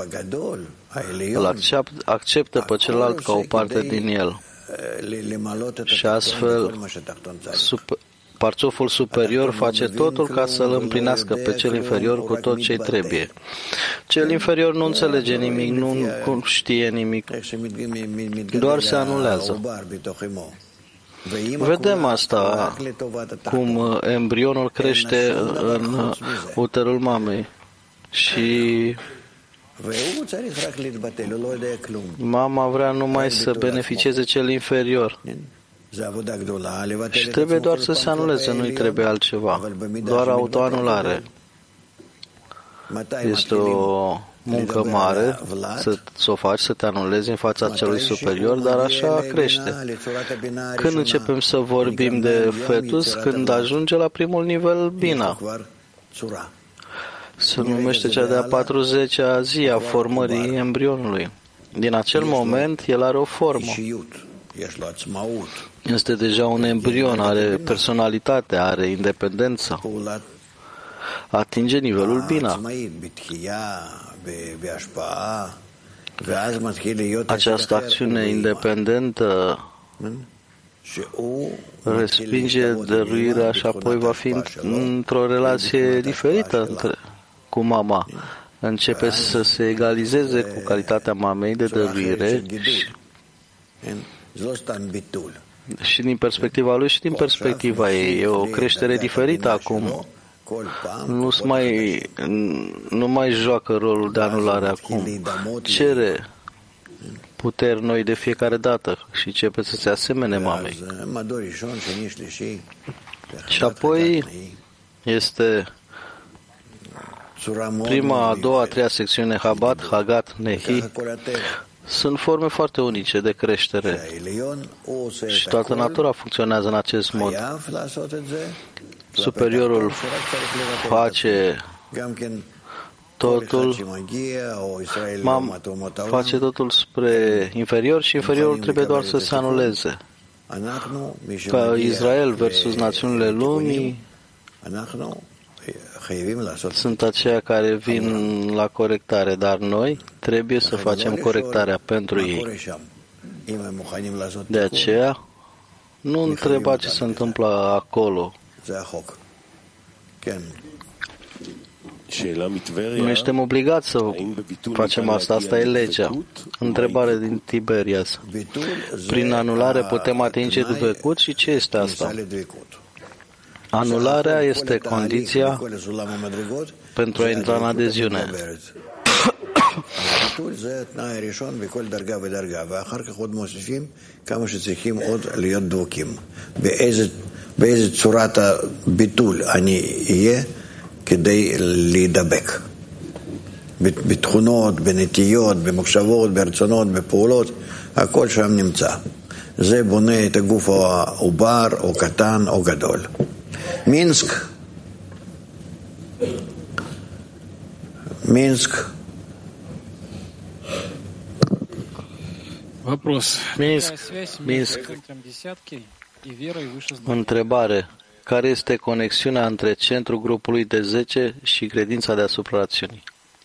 Speaker 13: îl acceptă pe celălalt ca o parte din el. Și astfel super, parțuful superior face totul ca să-l împlinească pe cel inferior cu tot ce-i trebuie. Cel inferior nu înțelege nimic, nu știe nimic, doar se anulează. Vedem asta, cum embrionul crește în uterul mamei și mama vrea numai să beneficieze cel inferior. Și trebuie doar să se anuleze, nu-i trebuie altceva. Doar autoanulare. Este o muncă mare să, să o faci, să te anulezi în fața celui superior, dar așa crește. Când începem să vorbim de fetus? Când ajunge la primul nivel bina. Se numește cea de-a patruzecea zi a formării embrionului. Din acel moment, el are o formă. Este deja un embrion, are personalitate, are independență. atinge nivelul bina. Această acțiune independentă respinge dăruirea și apoi va fi într-o relație diferită între, cu mama. Începe să se egalizeze cu calitatea mamei de dăruire și, și din perspectiva lui și din perspectiva ei. E o creștere diferită acum. Nu mai, nu mai joacă rolul de anulare acum. Cere puteri noi de fiecare dată și începe să se asemene mamei. Și apoi este prima, a doua, a treia secțiune, Habat, Hagat, Nehi. Sunt forme foarte unice de creștere și toată natura funcționează în acest mod. Superiorul face totul, mam, face totul spre inferior și inferiorul trebuie doar să se anuleze. Ca Israel versus națiunile lumii sunt aceia care vin la corectare, dar noi trebuie să facem corectarea pentru ei. De aceea, nu întreba ce se întâmplă acolo. Noi suntem obligați să facem asta, asta e legea. Întrebare din Tiberias. Prin anulare putem atinge dvecut și ce este asta? Anularea este condiția pentru a intra în adeziune.
Speaker 2: באיזה צורת הביטול אני אהיה כדי להידבק. בתכונות, בנטיות, במחשבות, ברצונות, בפעולות, הכל שם נמצא. זה בונה את הגוף העובר, או קטן או גדול. מינסק, מינסק,
Speaker 13: Minsk, Minsk. Întrebare. Care este conexiunea între centrul grupului de zece și credința deasupra rațiunii?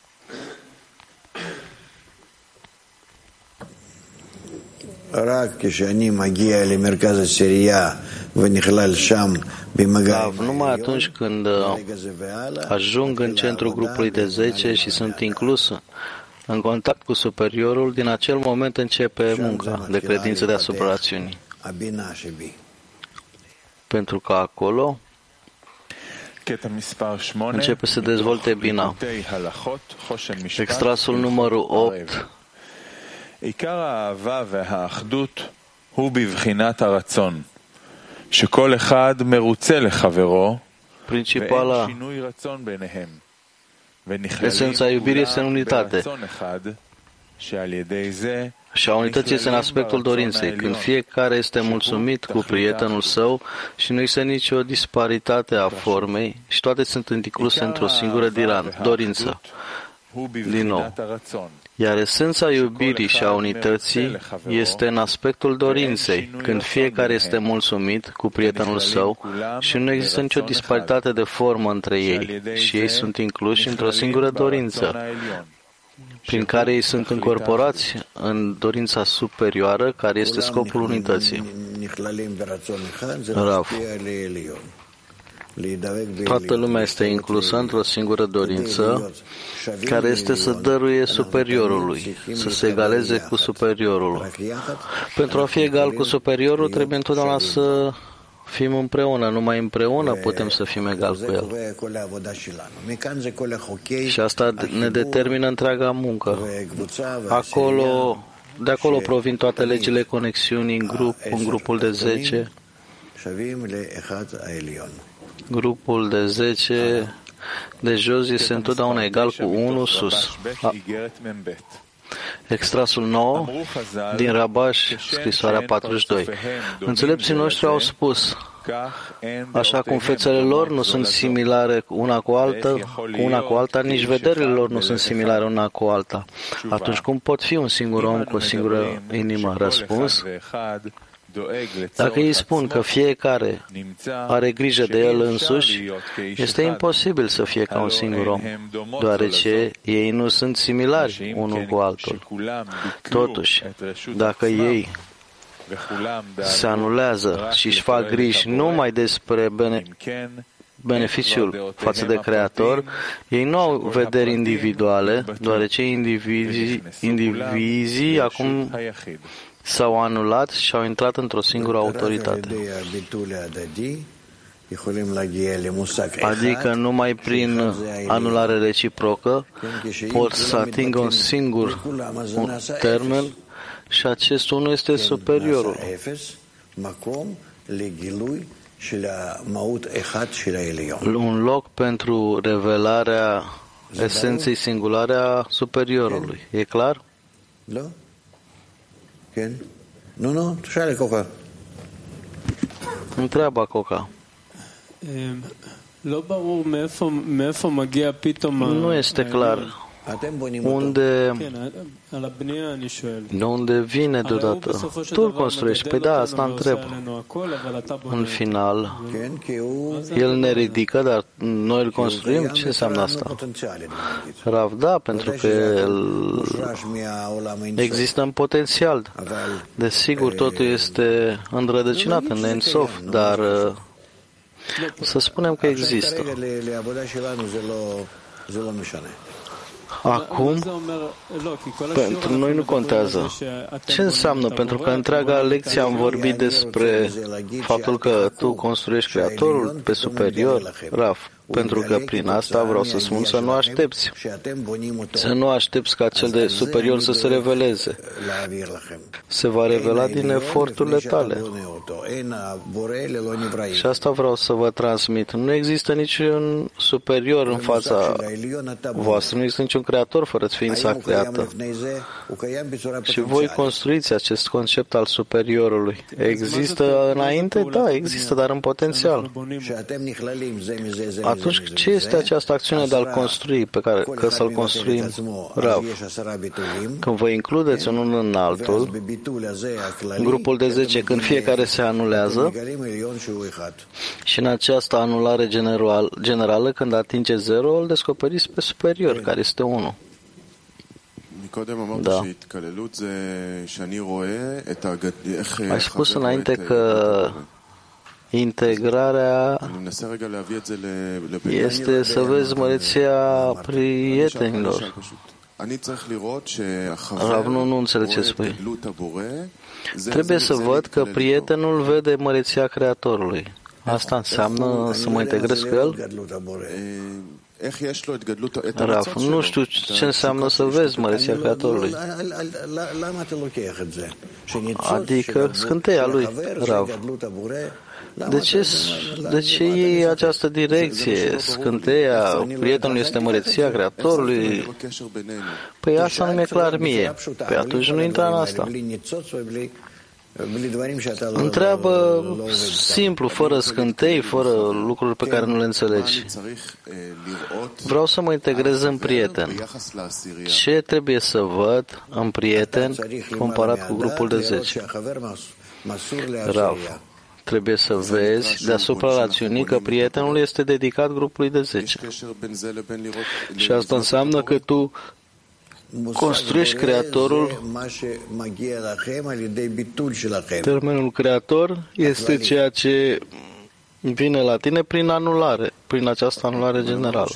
Speaker 13: Da, numai atunci când ajung în centrul grupului de zece și sunt inclus în contact cu superiorul, din acel moment începe munca de credință deasupra rațiunii. Pentru că acolo începe să se dezvolte bina. Extrasul numărul opt.
Speaker 9: עיקר האהבה והאחדות הוא בבחינת הרצון, שכל אחד מרוצה לחברו ואין שינוי רצון ביניהם, ונכללים כולם ברצון אחד שעל ידי זה
Speaker 13: și a unității este în aspectul dorinței, când fiecare este mulțumit cu prietenul său și nu există nicio disparitate a formei și toate sunt incluse într-o singură dorință. Din nou. Iar esența iubirii și a unității este în aspectul dorinței, când fiecare este mulțumit cu prietenul său și nu există nicio disparitate de formă între ei și ei sunt incluși într-o singură dorință, prin care ei sunt încorporați în dorința superioară, care este scopul unității. Rav. Toată lumea este inclusă într-o singură dorință, care este să dăruie superiorului, să se egaleze cu superiorul. Pentru a fi egal cu superiorul, trebuie întotdeauna să fim împreună. Numai împreună putem să fim egal cu el. Și asta ne determină întreaga muncă. Acolo, de acolo provin toate legile conexiunii în grup, în grupul de zece. Grupul de zece de jos este întotdeauna egal cu unu sus. A. Extrasul nouă din Rabash, scrisoarea patruzeci și doi. Înțelepții noștri au spus, așa cum fețele lor nu sunt similare una cu alta, cu una cu alta, nici vederile lor nu sunt similare una cu alta. Atunci cum pot fi un singur om cu o singură inimă? Răspuns, Dacă îi spun că fiecare are grijă de el însuși, este imposibil să fie ca un singur om, deoarece ei nu sunt similari unul cu altul. Totuși, dacă ei se anulează și își fac griji numai despre bene beneficiul față de Creator, ei nu au vederi individuale, deoarece indivizii, indivizii acum s-au anulat și au intrat într-o singură autoritate. Adică numai prin anulare reciprocă pot să atingă un singur un termen și acest unul este superiorul. Un loc pentru revelarea esenței singulare a superiorului. E clar?
Speaker 2: Nu, nu, șale Coca.
Speaker 13: Întreabă Coca. Nu este clar unde, unde vine deodată. Tu îl construiești. Păi da, asta întreb. În final, el ne ridică, dar noi îl construim? Ce înseamnă asta? Rav, da, pentru că el există în potențial. Desigur, totul este înrădăcinat în Ein Sof, dar să spunem că există. Acum, pentru noi nu contează. Ce înseamnă? Pentru că întreaga lecție am vorbit despre faptul că tu construiești Creatorul pe superior, Raf. Pentru că prin asta vreau să spun să nu aștepți. Să nu aștepți ca cel de superior să se reveleze. Se va revela din eforturile tale. Și asta vreau să vă transmit. Nu există niciun superior în fața voastră. Nu există niciun creator fără ființa creată. Și voi construiți acest concept al superiorului. Există înainte? Da, există, dar în potențial. Atunci, ce este această acțiune de a-l construi, pe care că să-l construim, Rav? Când vă includeți în unul în altul, grupul de zece, când fiecare se anulează, și în această anulare general, generală, când atinge zero, îl descoperiți pe superior, care este unul. Da. Ai spus înainte că integrarea este să vezi măreția prietenilor. Rav, nu, nu înțeleg ce spui. Trebuie să văd că prietenul vede măreția Creatorului. Asta înseamnă să mă integrez cu el? Rav, nu știu ce înseamnă să vezi măreția Creatorului. Adică scânteia lui, Rav. De ce, de ce iei această direcție? Scânteia, prietenul este măreția Creatorului? Păi asta nu mi-e clar mie. Păi atunci nu intra în asta. Întreabă simplu, fără scântei, fără lucruri pe care nu le înțelegi. Vreau să mă integrez în prieten. Ce trebuie să văd în prieten comparat cu grupul de zece? Rav, trebuie să vezi deasupra rațiunii că prietenul este dedicat grupului de zece. Și asta înseamnă că tu construiești Creatorul. Termenul Creator este ceea ce vine la tine prin anulare, prin această anulare generală.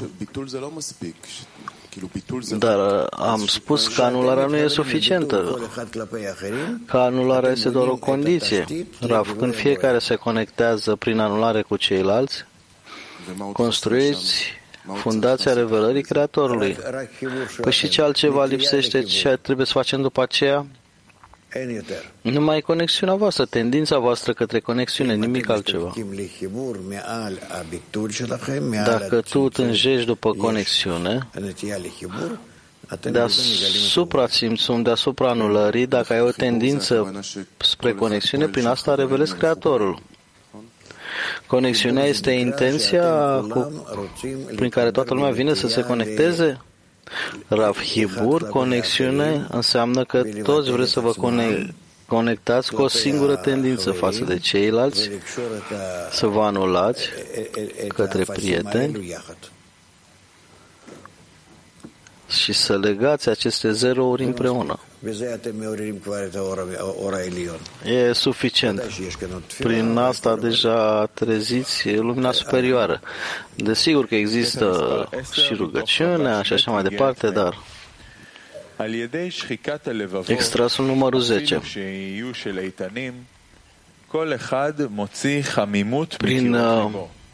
Speaker 13: Dar am spus că anularea nu e suficientă, că anularea este doar o condiție. Rav, când fiecare se conectează prin anulare cu ceilalți, construieți fundația revelării Creatorului. Păi și ce altceva lipsește? Ce trebuie să facem după aceea? Numai conexiunea voastră, tendința voastră către conexiune, nimic altceva. Dacă tu tânjești după conexiune, deasupra simțum, deasupra anulării, dacă ai o tendință spre conexiune, prin asta revelezi Creatorul. Conexiunea este intenția cu, prin care toată lumea vine să se conecteze? Rav, Hibur, conexiune, înseamnă că toți vreți să vă, cone- conectați cu o singură tendință față de ceilalți, să vă anulați către prieteni și să legați aceste zerouri împreună. E suficient. Prin asta deja treziți lumina superioară. Desigur că există și rugăciunea și așa mai departe, dar extrasul numărul zece. Prin uh,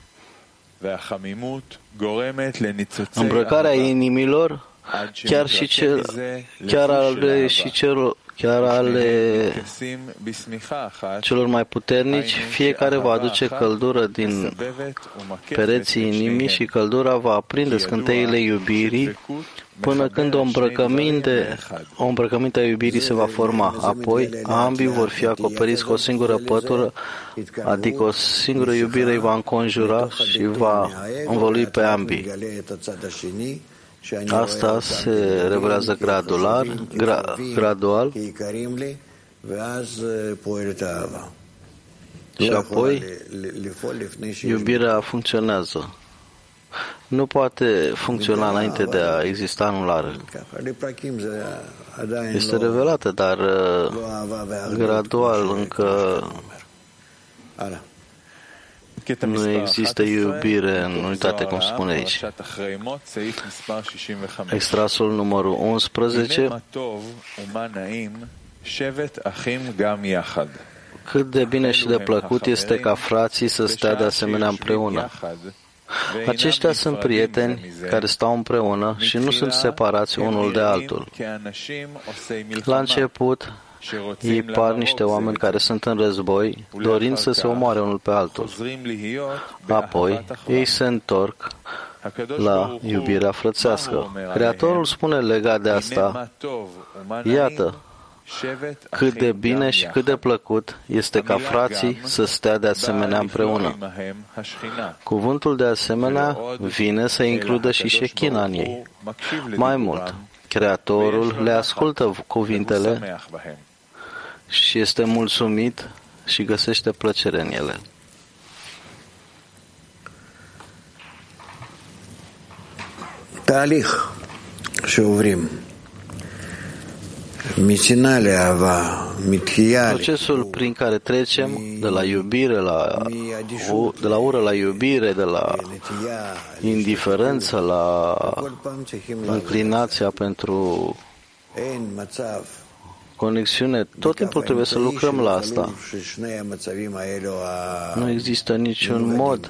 Speaker 13: îmbrăcarea inimilor, chiar și cel, chiar ale și celor chiar ale celor mai puternici, fiecare va aduce căldură din pereții inimii și căldura va aprinde scânteile iubirii până când o îmbrăcăminte, o îmbrăcăminte a iubirii se va forma. Apoi, ambii vor fi acoperiți cu o singură pătură, adică o singură iubire îi va înconjura și va învălui pe ambii. Asta se revelează gradual, gra, gradual și apoi iubirea funcționează. Nu poate funcționa înainte de a exista anulare. Este revelată, dar gradual încă nu există iubire în unitate, cum spune aici. Extrasul numărul unsprezece. Cât de bine și de plăcut este ca frații să stea de asemenea împreună. Aceștia sunt prieteni care stau împreună și nu sunt separați unul de altul. La început, ei par niște oameni care sunt în război, dorind să se omoare unul pe altul. Apoi, ei se întorc la iubirea frățească. Creatorul spune legat de asta: iată cât de bine și cât de plăcut este ca frații să stea de asemenea împreună. Cuvântul de asemenea vine să includă și șechina în ei. Mai mult, Creatorul le ascultă cuvintele și este mulțumit și găsește plăcere în ele.
Speaker 2: תהליך שעוברים מצנעה לאהבה, מתחייה,
Speaker 13: procesul prin care trecem de la iubire la de la ură la iubire, de la indiferență la înclinația pentru conexiune, tot timpul trebuie să lucrăm la asta. Nu există niciun mod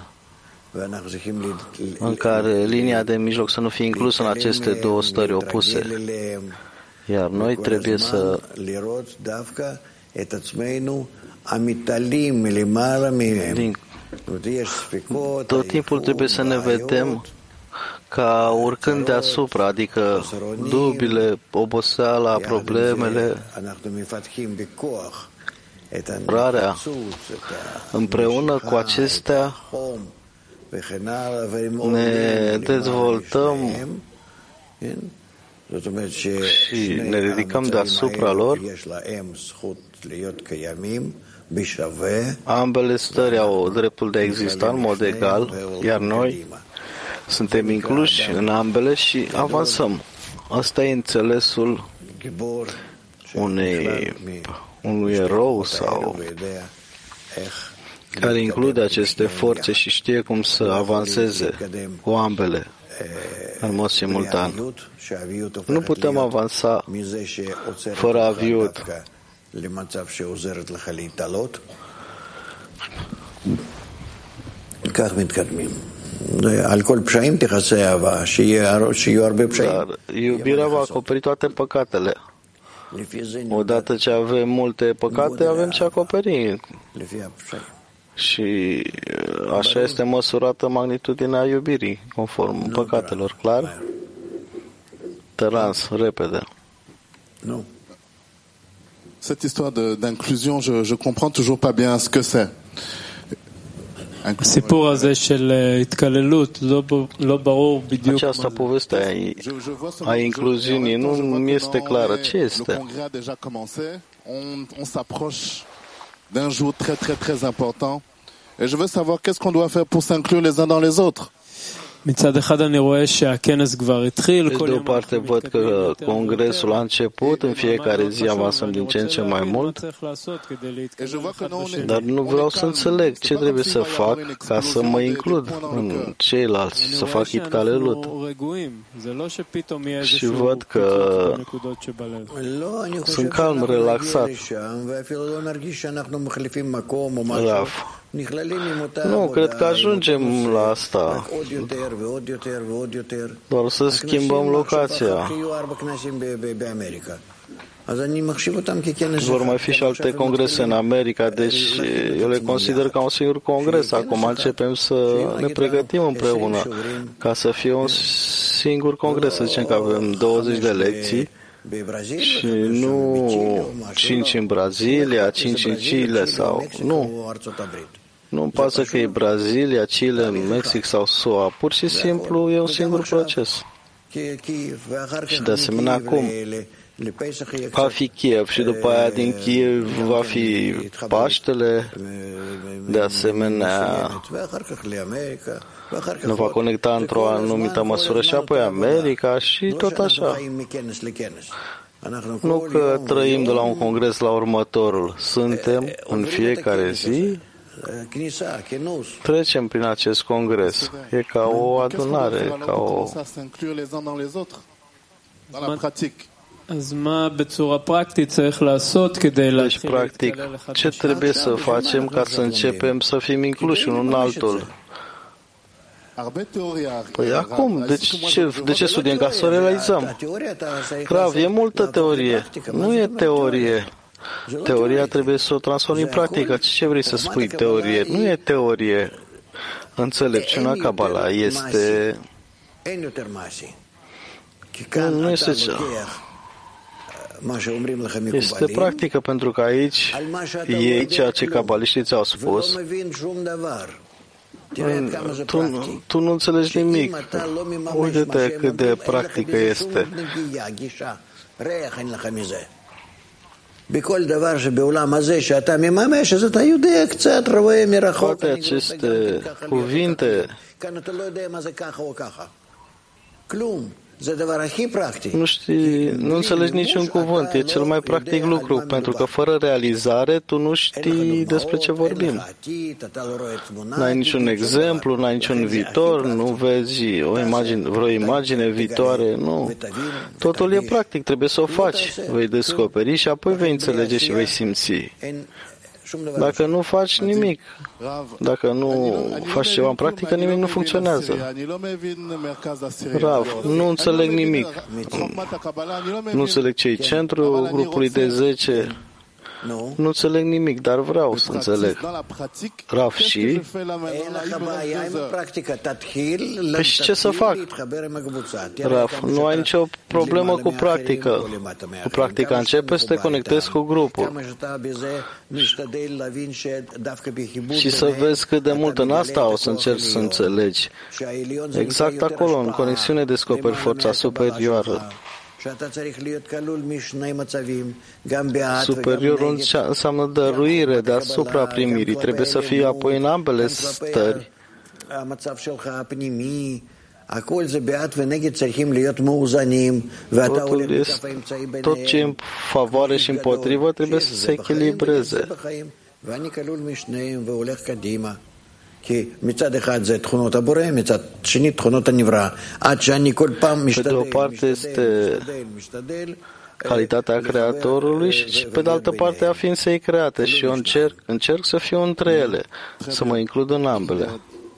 Speaker 13: în care linia de mijloc să nu fie inclusă în aceste două stări opuse. Iar noi trebuie să din, tot timpul trebuie să ne vedem ca urcând deasupra, adică dubile, oboseala, problemele, rarea. Împreună cu acestea ne dezvoltăm și ne ridicăm deasupra lor. Ambele stări au dreptul de a exista în mod egal, iar noi suntem incluși în ambele și avansăm. Asta e înțelesul unei, unui erou sau care include aceste forțe și știe cum să avanseze cu ambele în mod simultan. Nu putem avansa fără aviut. Dar iubirea va acoperi toate păcatele. Odată ce avem multe păcate, avem ce acoperi. Și așa este măsurată magnitudinea iubirii, conform păcatelor, clar? Terans, repede.
Speaker 11: Nu. Cette histoire de, d'inclusion, je, je comprends toujours pas bien ce que c'est.
Speaker 4: הסיפור הזה של התקללות, לא ברור בדיוק.
Speaker 13: Această poveste a incluziunii nu mi este clară. Ce este?
Speaker 11: on, on s'approche d'un jour très très très important et je veux savoir qu'est-ce qu'on doit faire pour s'inclure les uns dans les autres.
Speaker 13: Deci, de o parte, văd că congresul a început, în fiecare zi avansăm din ce în ce mai mult, dar nu vreau să înțeleg ce trebuie să fac ca să mă includ în ceilalți, să fac itcalelut. Și văd că sunt calm, relaxat. Raf. Nu, cred că ajungem la asta. Doar să schimbăm locația. Vor mai fi și alte congrese în America, deci eu le consider ca un singur congres. Acum începem să ne pregătim împreună ca să fie un singur congres. Să zicem că avem douăzeci de lecții și nu cinci în Brazilia, cinci în Chile sau... Nu. Nu-mi pasă că e Brazilia, Chile, Mexic sau S U A. Pur și simplu e un singur proces. Și de asemenea acum va fi Kiev și după aia din Kiev va fi Paștele. De asemenea ne va conecta într-o anumită măsură și apoi America și tot așa. Nu că trăim de la un congres la următorul. Suntem în fiecare zi, trecem prin acest congres. E ca o adunare, ca o... Deci, practic, ce trebuie să facem ca să începem să fim incluși unul în altul? Păi acum, de ce, de ce studiem? Ca să o realizăm. Grav, e multă teorie. Nu e teorie. Teoria trebuie să o transformi în practică. Ce vrei să spui teorie? Nu e teorie. Înțelepciunea Kabbalah este... Nu, nu este ce... Este practică, pentru că aici ei, ceea ce cabaliștii ți-au spus, tu, tu nu înțelegi nimic. Uite-te cât de practică este. Toate aceste cuvinte nu știi, nu înțelegi niciun cuvânt, e cel mai practic lucru, pentru că fără realizare tu nu știi despre ce vorbim. N-ai niciun exemplu, n-ai niciun viitor, nu vezi o imagine, vreo imagine viitoare, nu. Totul e practic, trebuie să o faci, vei descoperi și apoi vei înțelege și vei simți. Dacă nu faci nimic, dacă nu faci ceva în practică, nimic nu funcționează. Rav, nu înțeleg nimic. Nu înțeleg ce-i centrul grupului de zece. Nu înțeleg nimic, dar vreau să înțeleg. Rav, și? Păi și ce să fac? Rav, nu ai nicio problemă cu practică. Cu practica începe să te conectezi cu grupul. Și să vezi cât de mult în asta o să încerci să înțelegi. Exact acolo, în conexiune, descoperi forța superioară. Superiorul înseamnă dăruire deasupra primirii. Trebuie să fie apoi în ambele stări. Totul este, tot ce e în favoare și împotrivă trebuie să se echilibreze. Pe de o parte este calitatea Creatorului și pe de altă parte a ființei create și eu încerc, încerc să fiu între ele, să mă includ în ambele.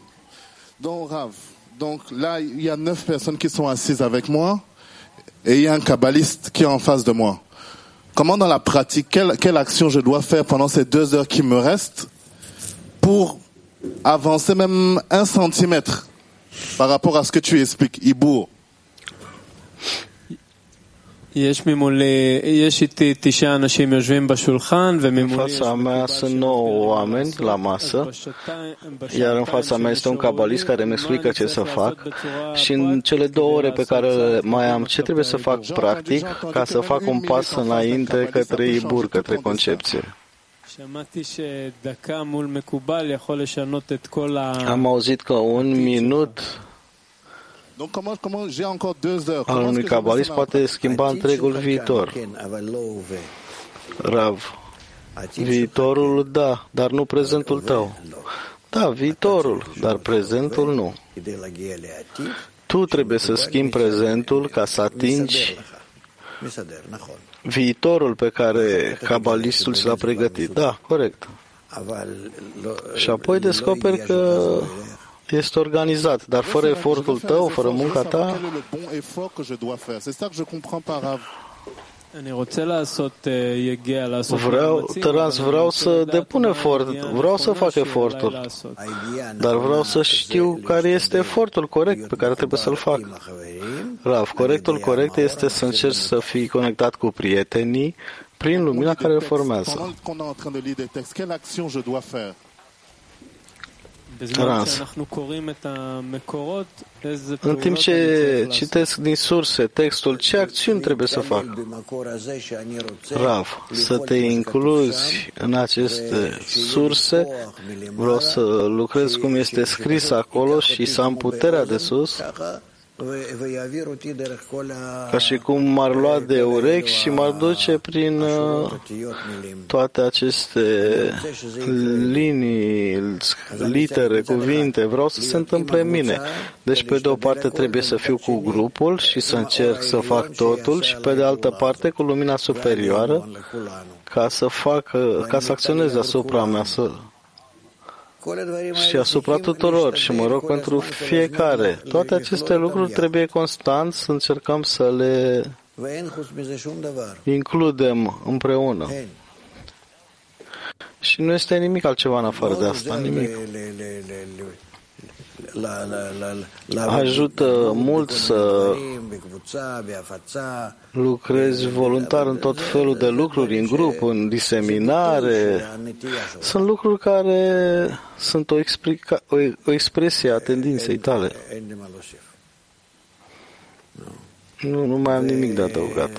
Speaker 11: Donc là, il y a neuf personnes qui sont assises avec moi et il y a un kabbaliste qui est en face de moi. Comment dans la pratique, quelle, quelle action je dois faire pendant ces deux heures qui me restent pour avancer même un centimètre par rapport à ce que tu expliques, Ibour?
Speaker 13: În fața mea sunt nouă oameni la masă, iar în fața mea este un cabalist care îmi explică ce să fac și în cele două ore pe care mai am, ce trebuie să fac practic ca să fac un pas înainte către Ibur, către concepție. Am auzit că un minut al unui cabalist poate schimba întregul viitor. Rav, viitorul, da, dar nu prezentul tău. Da, viitorul, dar prezentul nu. Tu trebuie să schimbi prezentul ca să atingi viitorul pe care cabalistul ți l-a pregătit. Da, corect. Și apoi descoperi că este organizat, dar fără efortul tău, fără munca ta. Vreau, Tăras, vreau să depun efort, vreau să fac efortul, dar vreau să știu care este efortul corect pe care trebuie să-l fac. Rav, corectul corect este să încerci să fii conectat cu prietenii prin lumina care îl formează. Trans. În timp ce citesc din surse textul, ce acțiuni trebuie să fac? Rav, să te incluzi în aceste surse, vreau să lucrez cum este scris acolo și să am puterea de sus, ca și cum m-ar lua de urechi și m-ar duce prin uh, toate aceste linii, litere, cuvinte. Vreau să se întâmple în mine. Deci, pe de o parte, trebuie să fiu cu grupul și să încerc să fac totul și, pe de altă parte, cu lumina superioară, ca să fac, ca să acționez asupra mea, să și asupra tuturor și mă rog pentru fiecare. Toate aceste lucruri trebuie constant să încercăm să le includem împreună. Și nu este nimic altceva în afară de asta, nimic. Ajută mult să lucrezi voluntar în tot felul de lucruri, în grup, în diseminare. Sunt lucruri care sunt o, explica, o, o expresie a tendinței tale. Nu, nu mai am nimic de adăugat.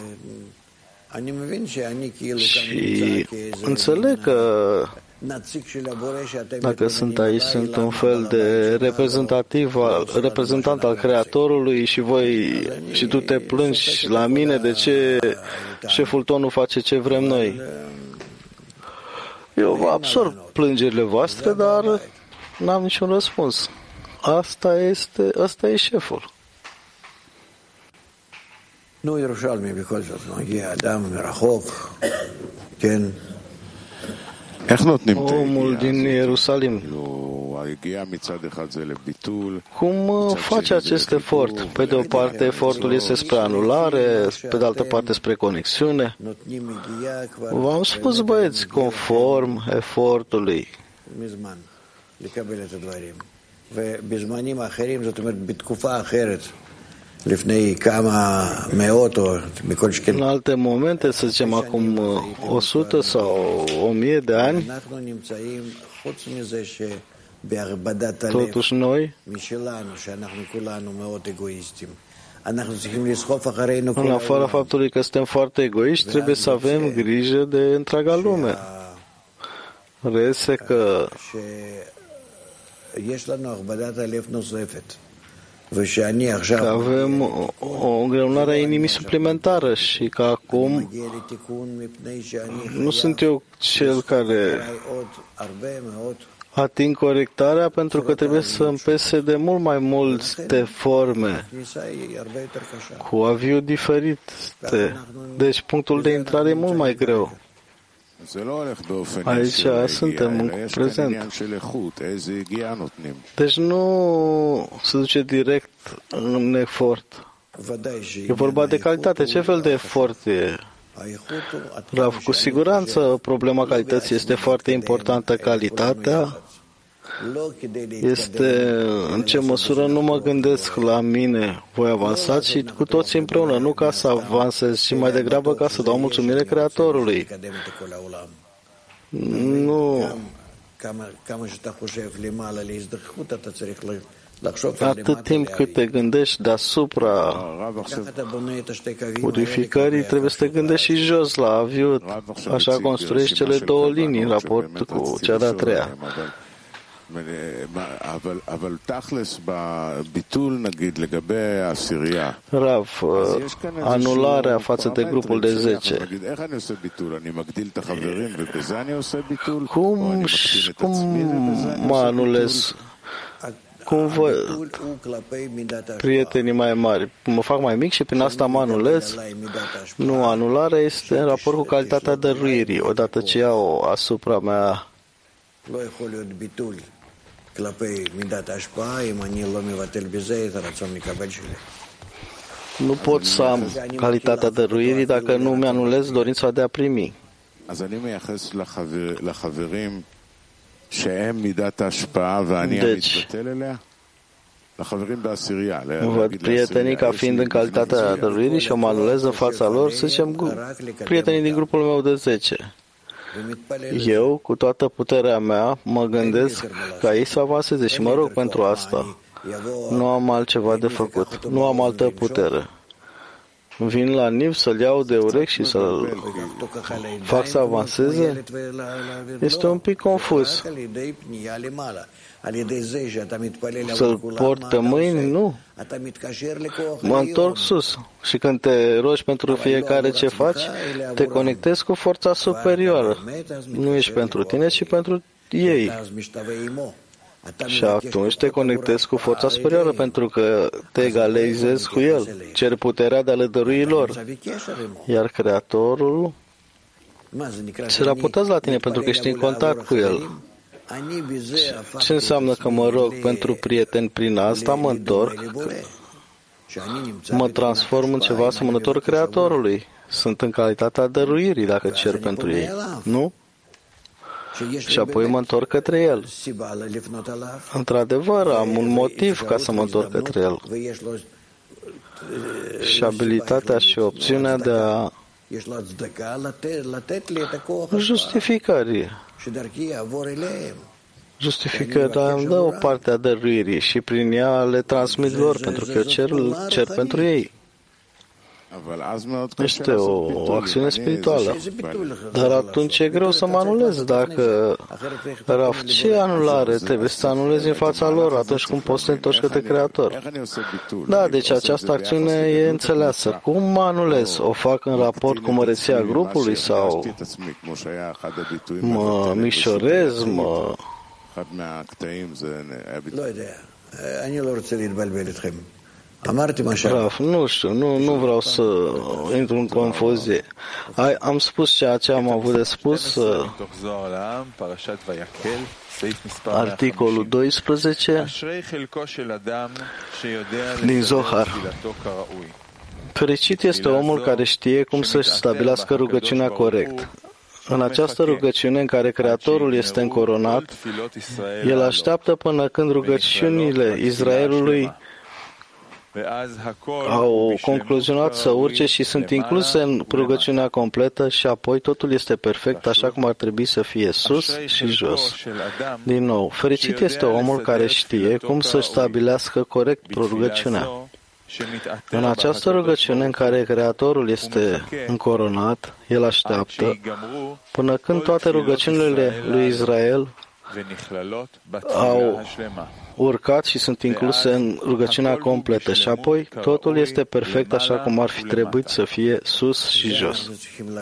Speaker 13: Și înțeleg că dacă sunt aici, sunt un fel de reprezentativ, reprezentant al Creatorului și voi și tu te plângi la mine de ce șeful tău nu face ce vrem noi. Eu vă absorb plângerile voastre, dar n-am niciun răspuns. Asta este, asta e șeful.
Speaker 2: Nu, Ierusalmi, bicol זאת, מגיע אדם מרחוק, כן.
Speaker 13: Omul din Ierusalim, cum face acest efort? Pe de o parte, efortul este spre anulare, pe de altă parte spre conexiune. V-am spus, băieți, conform efortului. În alte momente, să zicem acum o sută sau o mie de ani, totuși noi, în afara faptului că suntem foarte egoiști, trebuie să avem grijă de întreaga lume. Reiese că că avem o îngreunare a inimii suplimentară și că acum nu sunt eu cel care ating corectarea, pentru că trebuie să îmi pese de mult mai multe forme cu aviu diferit. Deci punctul de intrare e mult mai greu. Aici suntem în prezent. Deci nu se duce direct în efort. E vorba de calitate. Ce fel de efort e? Rav, cu siguranță problema calității este foarte importantă. Calitatea este în ce măsură nu mă gândesc la mine, voi avansa și cu toți împreună, nu ca să avansez, ci mai degrabă ca să dau mulțumire Creatorului. Nu. Atât timp cât te gândești deasupra purificării, trebuie să te gândești și jos la aviut. Așa construiești cele două linii în raport cu cea de-a treia. Rav, anularea față de grupul de zece. Cum, cum mă anulez? Cum vă, prietenii mai mari, mă fac mai mic și prin asta mă anulez? Nu, anularea este în raport cu calitatea dăruirii. Odată ce iau asupra mea nu pot să am calitatea dăruirii dacă nu mi-anulez dorința de a primi. Deci, văd prietenii ca fiind în calitatea dăruirii și o mă anulez în fața lor, să zicem, prietenii din grupul meu de zece. Eu, cu toată puterea mea, mă gândesc ca ei să avanseze și mă rog pentru asta. Nu am altceva de făcut. Nu am altă putere. Vin la Niv să-l iau de urechi și să-l fac să avanseze? Este un pic confuz. Să-l port pe mâini? Nu. Mă întorc sus. Și când te rogi pentru fiecare ce faci, te conectezi cu forța superioară. Nu ești pentru tine, ci pentru ei. Și atunci te conectezi cu forța superioară pentru că te egalizezi cu el. Cer puterea de a le dărui lor. Iar Creatorul se raportează la tine pentru că ești în contact cu el. Ce înseamnă că mă rog pentru prieteni prin asta? Mă întorc, mă transform în ceva asemănător Creatorului. Sunt în calitatea dăruirii dacă cer pentru ei. Nu? Și apoi mă întorc către el. Într-adevăr, am un motiv ca să mă întorc către el. Și abilitatea și opțiunea de a justificări. Justificarea îmi dă o parte a dăruirii și prin ea le transmit lor, pentru că eu cer, cer pentru ei. Este o, o acțiune spirituală. Dar atunci e greu să mă anulez. Dacă, Raf, ce anulare? Trebuie să te anulezi în fața lor atunci cum poți să te întorci către Creator. Da, deci această acțiune e înțeleasă. Cum mă anulez? O fac în raport cu măreția grupului sau mă micșorez, mă... Raf, nu știu, nu, nu vreau să intru în confuzie. Ai, am spus ceea ce am avut de spus. Articolul doisprezece din Zohar. Fericit este omul care știe cum să-și stabilească rugăciunea corect. În această rugăciune în care Creatorul este încoronat, el așteaptă până când rugăciunile Israelului au concluzionat să urce și sunt incluse în rugăciunea completă și apoi totul este perfect așa cum ar trebui să fie sus și jos. Din nou, fericit este omul care știe cum să stabilească corect rugăciunea. În această rugăciune în care Creatorul este încoronat, el așteaptă până când toate rugăciunile lui Israel au urcat și sunt incluse în rugăciunea completă și apoi totul este perfect așa cum ar fi trebuit să fie sus și jos.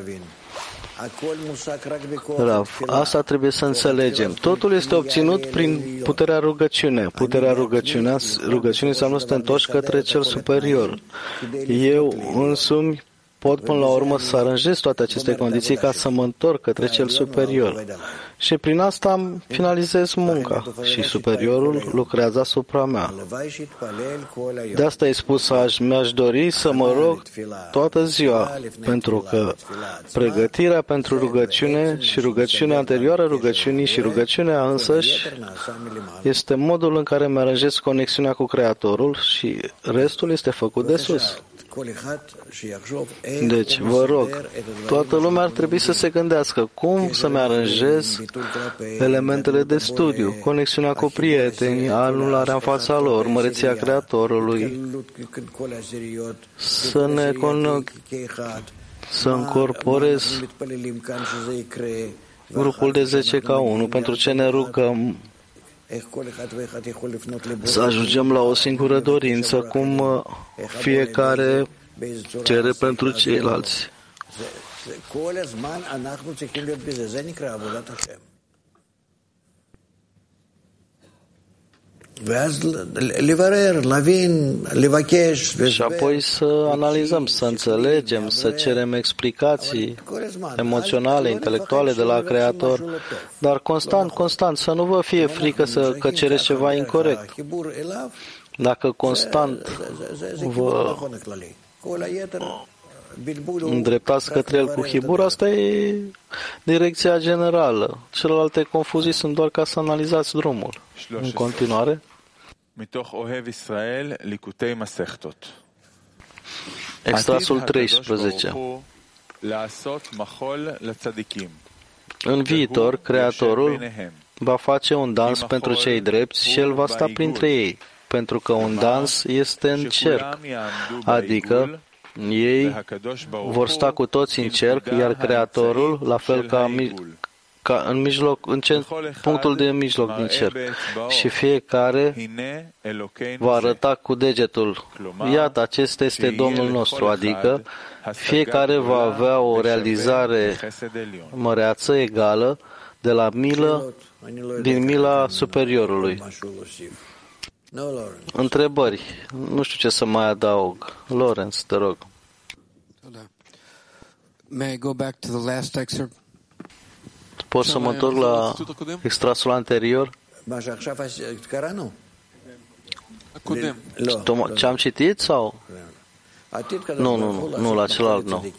Speaker 13: Rav, asta trebuie să înțelegem. Totul este obținut prin puterea rugăciune. Puterea rugăciunea, rugăciunii înseamnă să te întorci către cel superior. Eu însumi pot până la urmă să aranjez toate aceste condiții ca să mă întorc către cel superior. Și prin asta finalizez munca și superiorul lucrează asupra mea. De asta ai spus, aș, mi-aș dori să mă rog toată ziua, pentru că pregătirea pentru rugăciune și rugăciunea anterioară rugăciunii și rugăciunea însăși este modul în care îmi aranjez conexiunea cu Creatorul și restul este făcut de sus. Deci, vă rog, toată lumea ar trebui să se gândească cum să-mi aranjez elementele de studiu, conexiunea cu prieteni, anularea în fața lor, măreția Creatorului, să ne con- să încorporez grupul de zece ca unu, pentru ce ne rugăm să ajungem la o singură dorință, cum fiecare cere pentru ceilalți. Și apoi să analizăm, să înțelegem, să cerem explicații emoționale, intelectuale de la Creator, dar constant, constant, să nu vă fie frică să, că cereți ceva incorect. Dacă constant vă îndreptați către el cu hibur, asta e direcția generală. Celelalte confuzii sunt doar ca să analizați drumul. În continuare. Extrasul treisprezece. În viitor, Creatorul va face un dans pentru cei drepți și el va sta printre ei, pentru că un dans este în cerc, adică ei vor sta cu toți în cerc, iar Creatorul, la fel ca, ca în mijloc, în punctul de mijloc din cerc. Și fiecare va arăta cu degetul, iată, acesta este Domnul nostru, adică fiecare va avea o realizare măreață egală de la milă, din mila superiorului. Întrebări. Nu știu ce să mai adaug. Lorenz, te rog.
Speaker 14: May I go back to the last excerpt?
Speaker 13: Pot să mă întorc la extrasul anterior? Ce am citit sau? Nu, nu, nu, nu, la celălalt nu.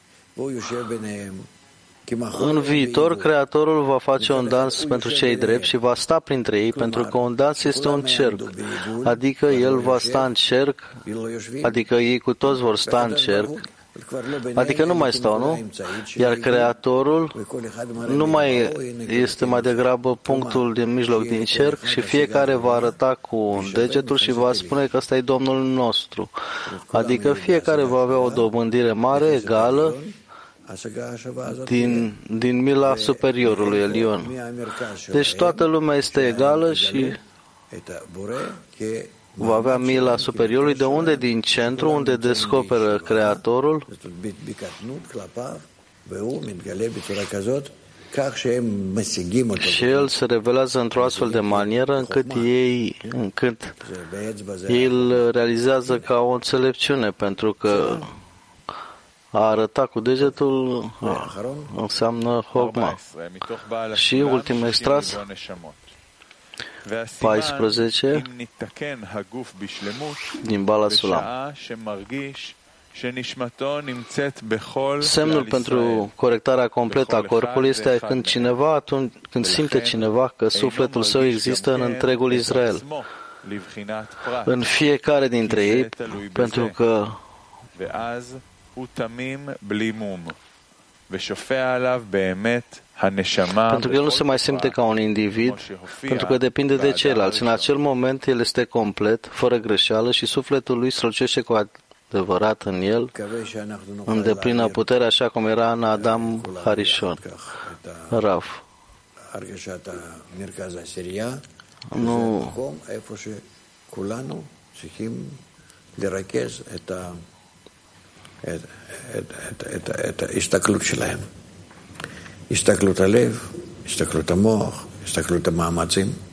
Speaker 13: În viitor, Creatorul va face un dans pentru cei drepți și va sta printre ei, pentru că un dans este un cerc, adică El va sta în cerc, adică ei cu toți vor sta în cerc, adică nu mai stau, nu? Iar Creatorul nu mai este mai degrabă punctul din mijloc din cerc și fiecare va arăta cu degetul și va spune că ăsta e Domnul nostru, adică fiecare va avea o dobândire mare, egală, din, din mila superiorului Elion. Deci toată lumea este egală și va avea mila superiorului, de unde? Din centru, unde descoperă Creatorul și El se revelează într-o astfel de manieră încât ei, încât ei îl realizează ca o înțelepciune, pentru că a arăta cu degetul înseamnă hogma. Și ultimul extras, paisprezece, din Bala Sulam. Semnul pentru corectarea completă a corpului este când cineva, atunci când simte cineva că sufletul său există în întregul Israel, în fiecare dintre ei, pentru că pentru că el nu se mai simte ca un individ, pentru că depinde de ceilalți. În acel moment el este complet, fără greșeală și sufletul lui strălucește cu adevărat în el, în deplină putere, așa cum era în Adam Harishon. Raf. Nu.
Speaker 2: את, את, את, את, את ההסתכלות שלהם. הסתכלות הלב, הסתכלות המוח, הסתכלות המאמצים.